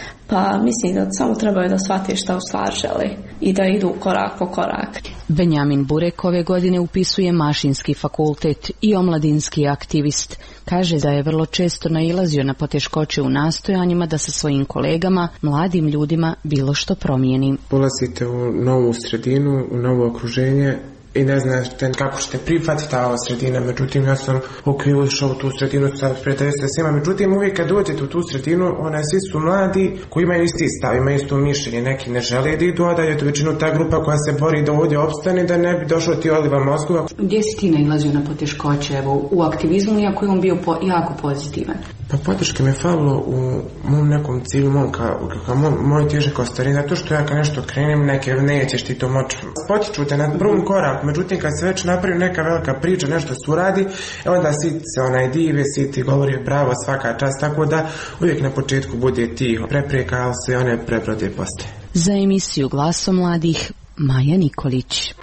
Pa mislim da samo trebaju da shvate šta u stvari žele i da idu korak po korak. Benjamin Burek ove godine upisuje Mašinski fakultet i omladinski aktivist. Kaže da je vrlo često nailazio na poteškoće u nastojanjima da sa svojim kolegama, mladim ljudima, bilo što promijeni. Ulazite u novu sredinu, u novo okruženje i ne znate kako ćete prihvatiti ta sredina. Međutim, ja sam ušao u tu sredinu sa prijateljstvima. Međutim, uvijek kad dođete u tu sredinu, svi su mladi koji imaju isti stav, imaju isto mišljenje. Neki ne žele da idu, a da je to većinu ta grupa koja se bori da ovdje opstane, da ne bi došlo ti odliva mozgova. Gdje si ti nailazio na poteškoće u aktivizmu, iako je on bio jako pozitivan? Pa podrške me falilo u mom nekom cilju, moj težak ostvarenje, zato što ja kad nešto krenem, neke nećeš ti to moći. Potiču te na prvom koraku, međutim kad se već napravi neka velika priča, nešto se uradi, onda svi se dive, svi ti govori bravo, svaka čast, tako da uvijek na početku bude tiho prepreka, ali se one prebrode postaje. Za emisiju Glasom mladih, Maja Nikolić.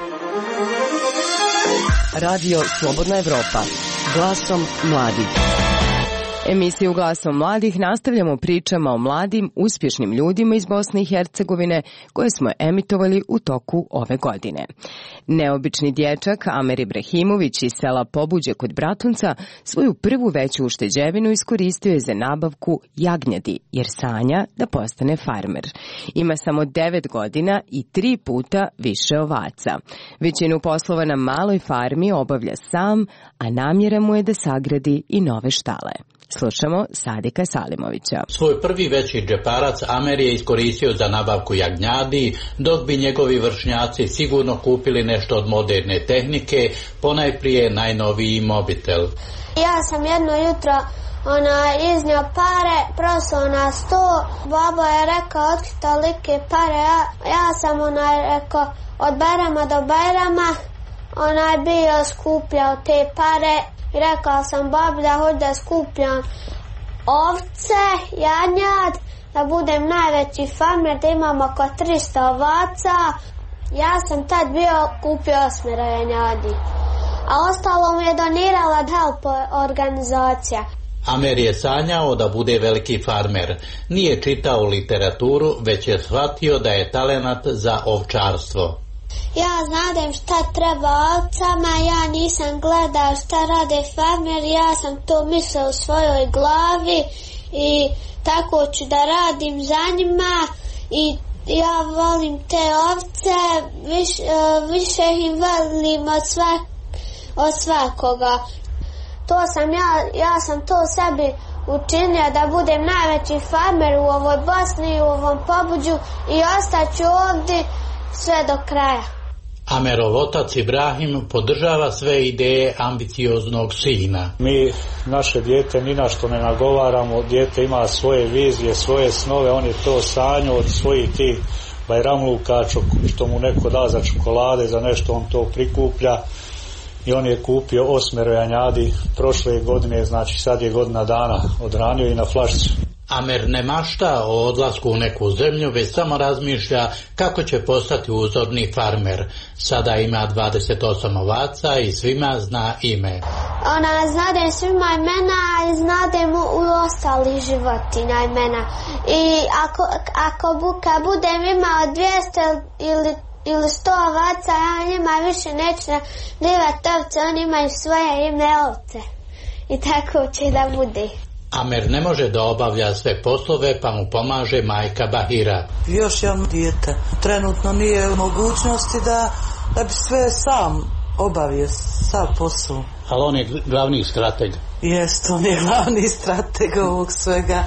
Radio Slobodna Evropa. Glasom mladih. Emisiju Glasom mladih nastavljamo pričama o mladim, uspješnim ljudima iz Bosne i Hercegovine koje smo emitovali u toku ove godine. Neobični dječak Amer Ibrahimović iz sela Pobuđe kod Bratunca svoju prvu veću ušteđevinu iskoristio je za nabavku jagnjadi, jer sanja da postane farmer. Ima samo 9 godina i 3 puta više ovaca. Većinu poslova na maloj farmi obavlja sam, a namjera mu je da sagradi i nove štale. Slušamo Sadika Salimovića. Svoj prvi veći džeparac Amer je iskoristio za nabavku jagnjadi, dok bi njegovi vršnjaci sigurno kupili nešto od moderne tehnike, ponajprije najnoviji mobitel. Ja sam jedno jutro iznio pare, prosao na sto, babo je rekao otkud tolike pare, ja sam rekao od Bajrama do Bajrama, bio skupljao te pare. I rekao sam babi da hoću da skupljam ovce, jagnjad da budem najveći farmer, da imam oko 300 ovaca. Ja sam tad kupio 8 janjadi, a ostalo mu je donirala Help organizacija. Amer je sanjao da bude veliki farmer. Nije čitao literaturu, već je shvatio da je talenat za ovčarstvo. Ja znadem šta treba ovcama, ja nisam gledao šta rade farmer, ja sam to mislio u svojoj glavi i tako ću da radim za njima i ja volim te ovce, više ih volim od svakoga. To sam ja sam to sebi učinio da budem najveći farmer u ovoj Bosni, u ovom Pobuđu i ostaću ovdje sve do kraja. Amerov otac Ibrahim podržava sve ideje ambicioznog sina. Mi naše dijete ni na što ne nagovaramo, dijete ima svoje vizije, svoje snove, on je to sanjao od svojih tih bajramluka, što mu neko da za čokolade, za nešto on to prikuplja i on je kupio 8 janjadi prošle godine, znači sad je godina dana odranio i na flašcu. Amer ne mašta o odlasku u neku zemlju, već samo razmišlja kako će postati uzorni farmer. Sada ima 28 ovaca i svima zna ime. Znadem svima imena i znadem u ostalih životinja imena. I kad budem imao 200 ili 100 ovaca, ja njima više neću nadivati ovce, oni imaju svoje ime ovce. I tako će da bude. Amer ne može da obavlja sve poslove, pa mu pomaže majka Bahira. Još jedno dijete. Trenutno nije u mogućnosti da bi sve sam obavio, sav posao. Ali on je glavni strateg. Jest, on je glavni strateg ovog svega.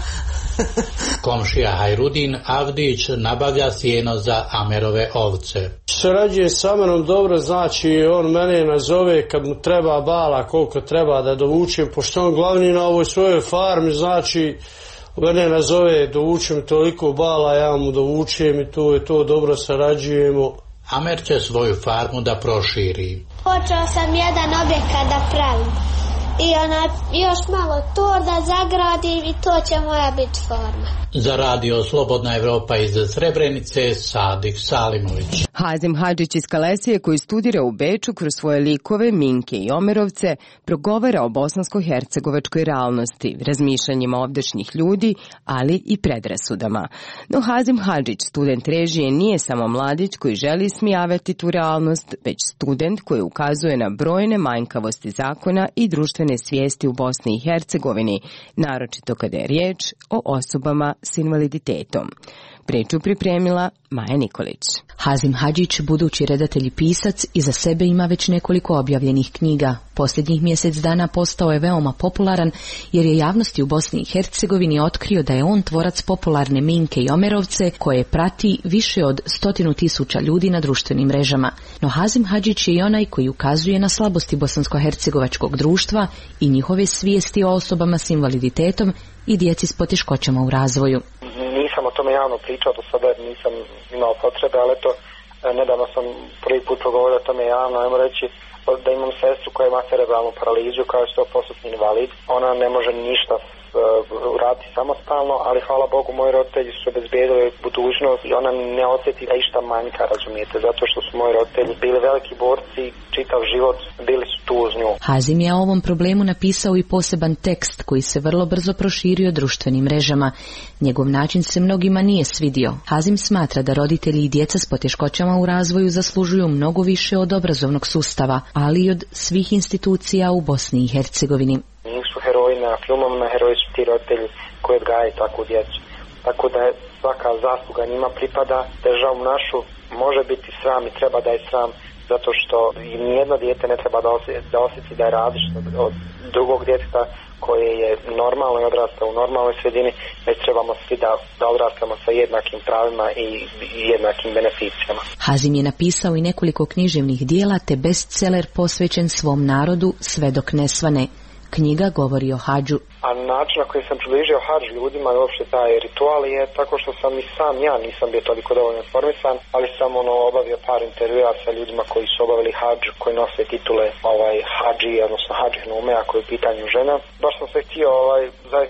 Komšija Hajrudin Avdić nabavlja sjeno za Amerove ovce. Sarađuje s Amerom dobro, znači on mene nazove kad mu treba bala, koliko treba da dovučem, pošto on glavni na ovoj svojoj farmi, znači mene nazove, dovučem toliko bala, ja mu dovučem i to je to, dobro sarađujemo. Amer će svoju farmu da proširi. Počeo sam jedan objekat da pravim. I još malo to da zagradim i to će moja biti farma. Za radio Slobodna Evropa iz Srebrenice, Sadik Salimović. Hazim Hadžić iz Kalesije, koji studira u Beču, kroz svoje likove, Minke i Omerovce, progovara o bosansko-hercegovačkoj realnosti, razmišljanjima ovdašnjih ljudi, ali i predrasudama. No Hazim Hadžić, student režije, nije samo mladić koji želi smijavati tu realnost, već student koji ukazuje na brojne manjkavosti zakona i društvene svijesti u Bosni i Hercegovini, naročito kada je riječ o osobama s invaliditetom. Priču pripremila Maja Nikolić. Hazim Hadžić, budući redatelj i pisac, iza sebe ima već nekoliko objavljenih knjiga. Posljednjih mjesec dana postao je veoma popularan jer je javnosti u Bosni i Hercegovini otkrio da je on tvorac popularne Minke i Omerovce, koje prati više od 100.000 ljudi na društvenim mrežama. No Hazim Hadžić je i onaj koji ukazuje na slabosti bosansko-hercegovačkog društva i njihove svijesti o osobama s invaliditetom i djeci s poteškoćama u razvoju. Nisam o tome javno pričao do sada jer nisam imao potrebe, ali eto, nedavno sam prvi put progovorio o tome javno, ajmo reći da imam sestru koja ima cerebralnu paralizu, kao je 100% invalid. Ona ne može ništa uraditi samostalno, ali hvala Bogu moji roditelji su obezbijedili budućnost i ona ne osjeti da išta manjka, razumijete, zato što su moji roditelji bili veliki borci, čitav život bili su tu uz nju. Hazim je o ovom problemu napisao i poseban tekst koji se vrlo brzo proširio društvenim mrežama. Njegov način se mnogima nije svidio. Hazim smatra da roditelji i djeca s poteškoćama u razvoju zaslužuju mnogo više od obrazovnog sustava, ali i od svih institucija u Bosni i Hercegovini. Nisu heroji na filmovima, heroji su ti roditelji koji odgajaju takvu djecu. Tako da je svaka zasluga njima pripada. Državu našu može biti sram i treba da je sram, zato što nijedno dijete ne treba da osjeti da je različito od drugog djeteta koje je normalno i odrasta u normalnoj sredini, već trebamo svi da odrastamo sa jednakim pravima i jednakim beneficijama. Hazim je napisao i nekoliko književnih dijela te bestseller posvećen svom narodu Sve dok ne svane. Knjiga govori o hadžu. A način na koji sam približio hadž ljudima i uopšte taj ritual je tako što sam i sam ja nisam bio toliko dovoljno informisan, ali sam obavio par intervjua sa ljudima koji su obavili hadž, koji nose titule hadži, odnosno hadži hnume, ako je u pitanju žena. Baš sam se htio zaista upustiti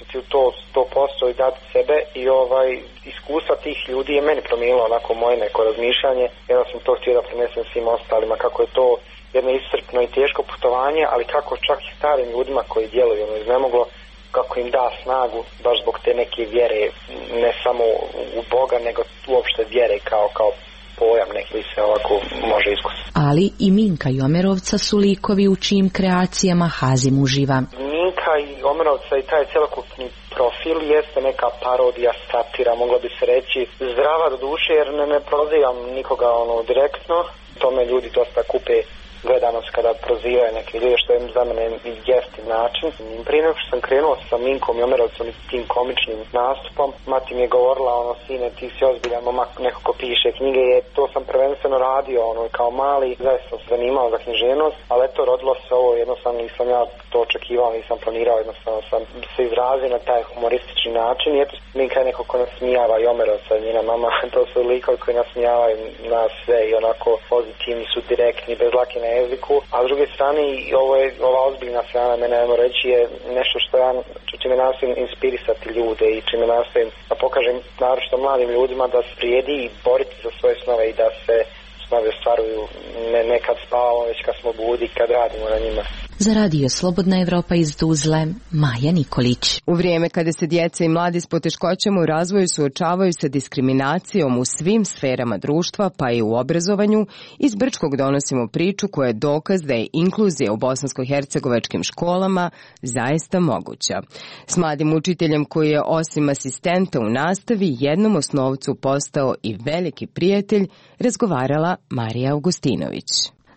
baciti u to posao i dati sebe i iskustva tih ljudi je meni promijenilo onako moje neko razmišljanje. Jedno sam to htio da prenesem svim ostalima, kako je to jedno iscrpno i teško putovanje, ali kako čak i starim ljudima koji djeluju iznemoglo, kako im da snagu baš zbog te neke vjere, ne samo u Boga, nego uopšte vjere kao pojam neki se ovako može iskusiti. Ali i Minka i Omerovca su likovi u čijim kreacijama Hazim uživa. Minka i Omerovca i taj cjelokupni profil jeste neka parodija, satira, moglo bi se reći, zdrava do duše, jer ne prozivam nikoga direktno. Tome ljudi dosta kupe gledanost kada prozivaju neke ljude, što je za mene jeftin način. Prije nego što sam krenuo sa Minkom i Omerovcom i tim komičnim nastupom, mati mi je govorila, sine, ti si ozbiljan momak, neko ko piše knjige, to sam prvenstveno radio, kao mali, zaista sam se zanimao za književnost, ali eto, rodilo se ovo, jednostavno nisam ja to očekivao, nisam planirao, jednostavno sam se izrazio na taj humoristični način i eto, Minka je neko ko nasmijava i Omerovca, njena mama, to su likovi koji nasmijavaju nas sve i onako pozitivni su, direktni, bez lake na jeziku, a s druge strane i ova ozbiljna strana mene, ajmo reći, je nešto što ja čime nastojim inspirisati ljude i čime nastojim da pokažem naročito mladim ljudima da se vrijedi i boriti za svoje snove i da se snove ostvaruju ne kad spavamo, već kad smo budi, kad radimo na njima. Za radio Slobodna Evropa iz Tuzle, Maja Nikolić. U vrijeme kada se djeca i mladi s poteškoćama u razvoju suočavaju sa diskriminacijom u svim sferama društva, pa i u obrazovanju, iz Brčkog donosimo priču koja je dokaz da je inkluzija u bosansko-hercegovačkim školama zaista moguća. S mladim učiteljem koji je osim asistenta u nastavi jednom osnovcu postao i veliki prijatelj, razgovarala Marija Augustinović.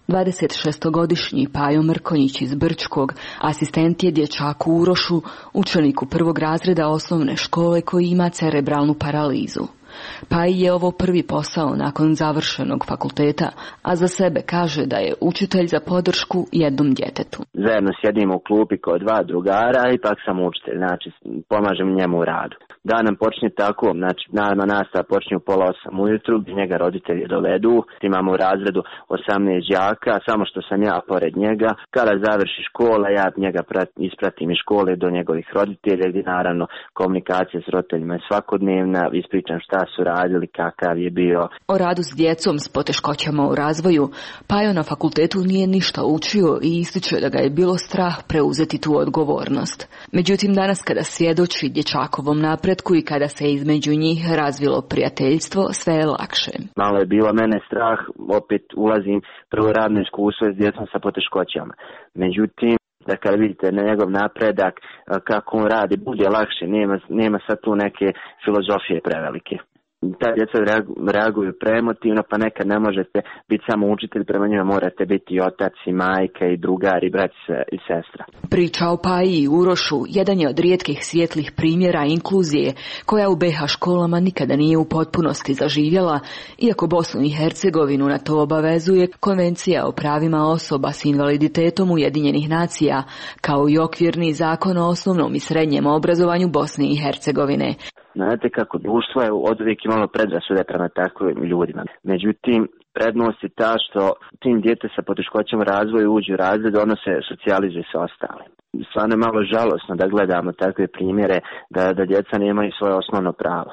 26-godišnji Pajo Mrkonjić iz Brčkog asistent je dječaku Urošu, učeniku prvog razreda osnovne škole koji ima cerebralnu paralizu. Paj je ovo prvi posao nakon završenog fakulteta, a za sebe kaže da je učitelj za podršku jednom djetetu. Zajedno sjedimo u klupi kao dva drugara i pak sam učitelj, znači pomažem njemu u radu. Dan nam počne tako, znači naravno nastava počne u 7:30 ujutru, gdje njega roditelji dovedu, imamo u razredu 18 đaka, samo što sam ja pored njega. Kada završi škola, ja njega ispratim iz škole do njegovih roditelja, gdje naravno komunikacija s roditeljima je svakodnevna, ispričam šta su radili, kakav je bio. O radu s djecom s poteškoćama u razvoju Pajo na fakultetu nije ništa učio i ističe da ga je bilo strah preuzeti tu odgovornost. Međutim, danas kada svjedoči dječakovom napretku i kada se između njih razvilo prijateljstvo, sve je lakše. Malo je bilo mene strah, opet ulazim prvo radno iskustvo s djecom sa poteškoćama. Međutim, da kada vidite na njegov napredak, kako on radi, bude lakše, nema sad tu neke filozofije prevelike. Ta djeca reaguju preemotivno, pa nekad ne možete biti samo učitelj, prema njima morate biti i otac, i majka, i drugar, i brat i sestra. Priča o Paji i Urošu jedan je od rijetkih svijetlih primjera inkluzije koja u BiH školama nikada nije u potpunosti zaživjela, iako Bosnu i Hercegovinu na to obavezuje Konvencija o pravima osoba s invaliditetom Ujedinjenih nacija, kao i okvirni zakon o osnovnom i srednjem obrazovanju Bosne i Hercegovine. Znate kako društvo je oduvijek imalo predrasude prema takvim ljudima. Međutim, prednost je ta što tim dijete sa poteškoćama u razvoju uđe u razred, ono se socijalizuje sa ostalim. Stvarno je malo žalosno da gledamo takve primjere da djeca nemaju svoje osnovno pravo.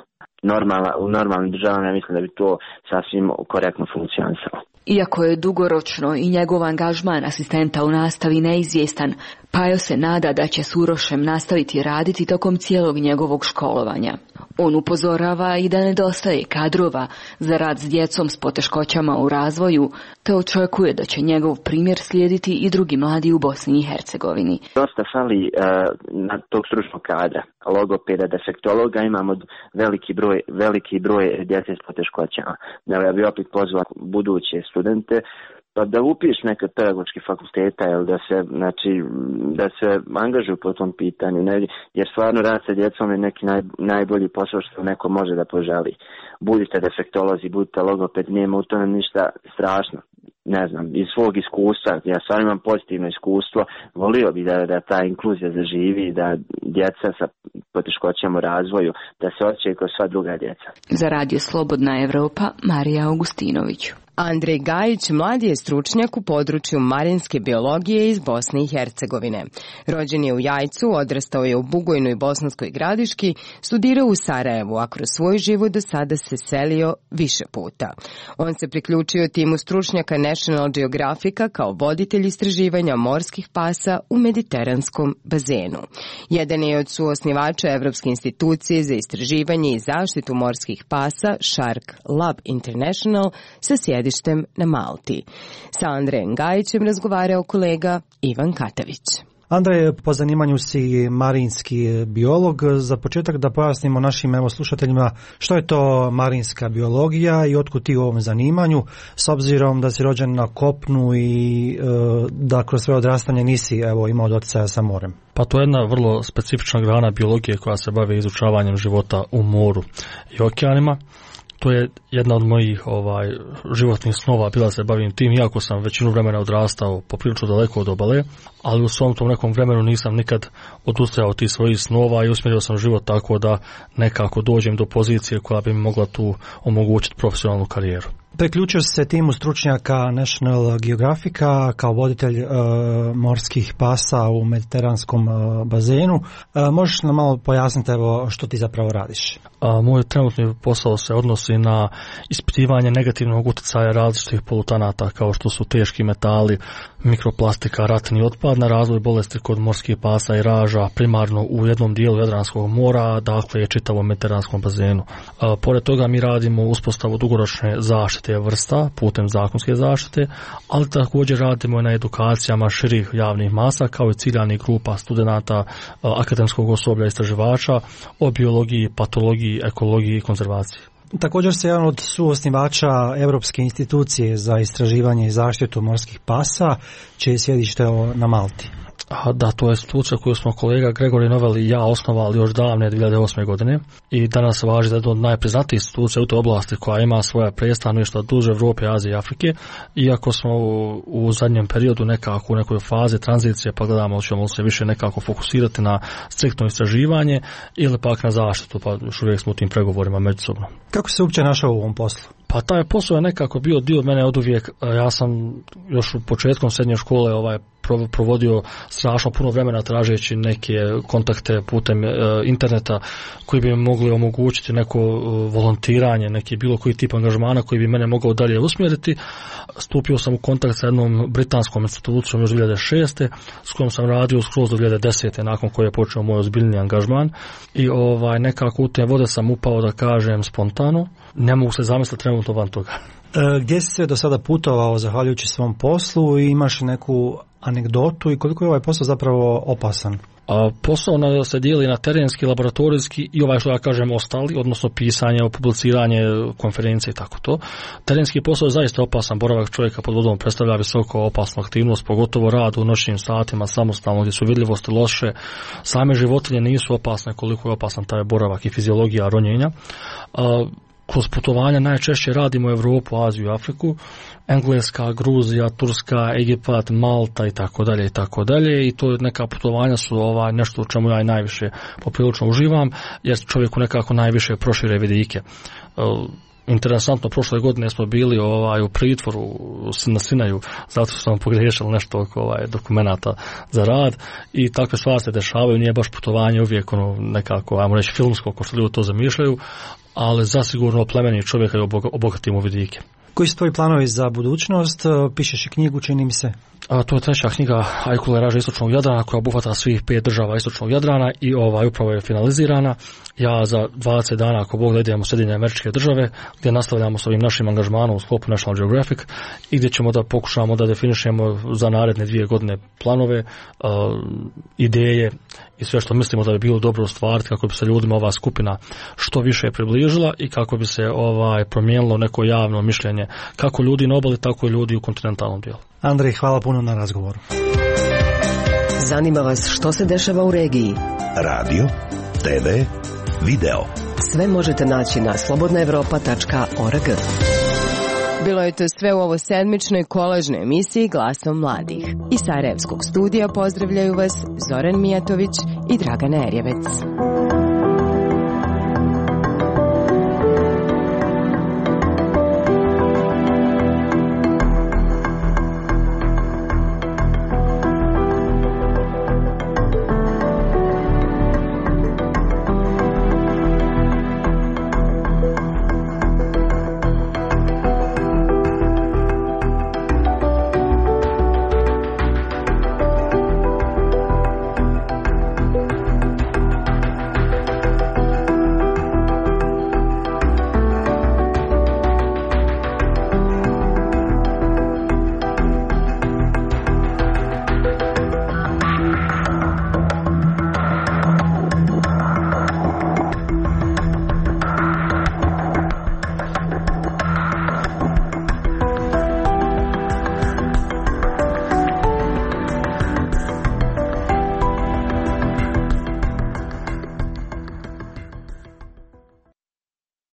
U normalnim državama ja mislim da bi to sasvim korektno funkcionisalo. Iako je dugoročno i njegov angažman asistenta u nastavi neizvjestan, Pajo se nada da će s Urošem nastaviti raditi tokom cijelog njegovog školovanja. On upozorava i da nedostaje kadrova za rad s djecom s poteškoćama u razvoju, te očekuje da će njegov primjer slijediti i drugi mladi u Bosni i Hercegovini. Dosta fali na tog stručnog kadra, logopeda, defektologa, imamo veliki broj djece s poteškoćama. Ja bih opet pozvao buduće studente da upiš neke pedagoške fakulteta, da se angažuju po tom pitanju, jer stvarno rad sa djecom je neki najbolji posao što neko može da poželi. Budite defektolozi, budite logoped, nema u tome ništa strašno. Ne znam, iz svog iskustva, ja stvarno imam pozitivno iskustvo, volio bi da ta inkluzija zaživi, da djeca sa poteškoćama u razvoju, da se osjećaju kao sva druga djeca. Za radio Slobodna Evropa, Marija Augustinović. Andrej Gajić mladi je stručnjak u području marinske biologije iz Bosne i Hercegovine. Rođen je u Jajcu, odrastao je u Bugojnoj Bosanskoj Gradiški, studirao u Sarajevu, a kroz svoj život do sada se selio više puta. On se priključio timu stručnjaka National Geographica kao voditelj istraživanja morskih pasa u mediteranskom bazenu. Jedan je od suosnivača Evropske institucije za istraživanje i zaštitu morskih pasa Shark Lab International sa sjedištem na Malti. Sa Andrejem Gajićem razgovarao kolega Ivan Katavić. Andrej, po zanimanju si marinski biolog. Za početak da pojasnimo našim slušateljima što je to marinska biologija i otkud ti u ovom zanimanju, s obzirom da si rođen na kopnu i da kroz svoje odrastanje nisi imao doticaja sa morem. Pa to je jedna vrlo specifična grana biologije koja se bavi izučavanjem života u moru i okeanima. To je jedna od mojih životnih snova, bila se bavim tim, iako sam većinu vremena odrastao poprilično daleko od obale, ali u svom tom nekom vremenu nisam nikad odustajao od tih svojih snova i usmjerio sam život tako da nekako dođem do pozicije koja bi mi mogla tu omogućiti profesionalnu karijeru. Priključio se timu stručnjaka National Geographica kao voditelj morskih pasa u mediteranskom bazenu. Možeš nam malo pojasniti što ti zapravo radiš? Moj trenutni posao se odnosi na ispitivanje negativnog utjecaja različitih polutanata kao što su teški metali, mikroplastika, ratni otpad na razvoj bolesti kod morskih pasa i raža, primarno u jednom dijelu Jadranskog mora, dakle čitavom mediteranskom bazenu. Pored toga mi radimo uspostavu dugoročne zaštite vrsta putem zakonske zaštite, ali također radimo na edukacijama širih javnih masa kao i ciljanih grupa studenata, akademskog osoblja i istraživača o biologiji, patologiji, ekologiji i konzervaciji. Također se jedan od suosnivača Europske institucije za istraživanje i zaštitu morskih pasa, čije je sjedište na Malti. Da, to je institucija koju smo kolega Gregori Novel i ja osnovali još davne 2008. godine i danas važi da je jedna od najpriznatijih institucija u toj oblasti koja ima svoje predstavništva duž Evrope, Azije i Afrike, iako smo u zadnjem periodu nekako u nekoj fazi tranzicije pa gledamo ćemo se više nekako fokusirati na striktno istraživanje ili pak na zaštitu, pa još uvijek smo u tim pregovorima međusobno. Kako se uopće našao u ovom poslu? Pa taj posao je nekako bio dio mene oduvijek. Ja sam još u početkom srednje škole provodio strašno puno vremena tražeći neke kontakte putem interneta koji bi mi mogli omogućiti neko volontiranje, neki bilo koji tip angažmana koji bi mene mogao dalje usmjeriti. Stupio sam u kontakt sa jednom britanskom institucijom još 2006. s kojom sam radio skroz do 2010. nakon koje je počeo moj ozbiljni angažman i nekako u te vode sam upao, da kažem, spontano. Ne mogu se zamisliti trenutno van toga. Gdje si se do sada putovao zahvaljujući svom poslu i imaš neku anegdotu i koliko je ovaj posao zapravo opasan? Posao se dijeli na terenski, laboratorijski i što ja kažem ostali, odnosno pisanje, publiciranje, konferencije i tako to. Terenski posao je zaista opasan, boravak čovjeka pod vodom predstavlja visoko opasnu aktivnost, pogotovo rad u noćnim satima, samostalno gdje su vidljivosti loše. Same životinje nisu opasne koliko je opasan taj boravak i fiziologija ronjenja. Kroz putovanja najčešće radimo u Evropu, Aziju i Afriku, Engleska, Gruzija, Turska, Egipat, Malta i tako dalje i to neka putovanja su nešto u čemu ja i najviše poprilično uživam jer čovjeku nekako najviše prošire vidike. Interesantno, prošle godine smo bili u pritvoru na Sinaju, zato što smo pogriješili nešto oko dokumenata za rad i takve stvari se dešavaju, nije baš putovanje uvijek nekako, ajmo reći, filmsko, ko što ljudi to zamišljaju, ali zasigurno plemeni čovjeka i obogatimo vidike. Koji su tvoji planovi za budućnost? Pišeš i knjigu, čini mi se. To je treća knjiga Ajkule raže istočnog Jadrana koja obuhvata svih 5 država istočnog Jadrana i upravo je finalizirana. Ja za 20 dana ako Bog da idem u Sjedinjene Američke Države gdje nastavljamo s ovim našim angažmanom u sklopu National Geographic i gdje ćemo da pokušamo da definišemo za naredne 2 godine planove, ideje i sve što mislimo da bi bilo dobro ostvariti kako bi se ljudima ova skupina što više približila i kako bi se promijenilo neko javno mišljenje kako ljudi na obali, tako i ljudi u kontinentalnom dijelu. Andrej, hvala puno na razgovoru. Zanima vas što se dešava u regiji? Radio, TV, video. Sve možete naći na slobodnaevropa.org. Bilo je to sve u ovo sedmičnoj kolažnoj emisiji Glasom mladih. Iz Sarajevskog studija pozdravljaju vas Zoran Mijatović i Dragana Erjevec.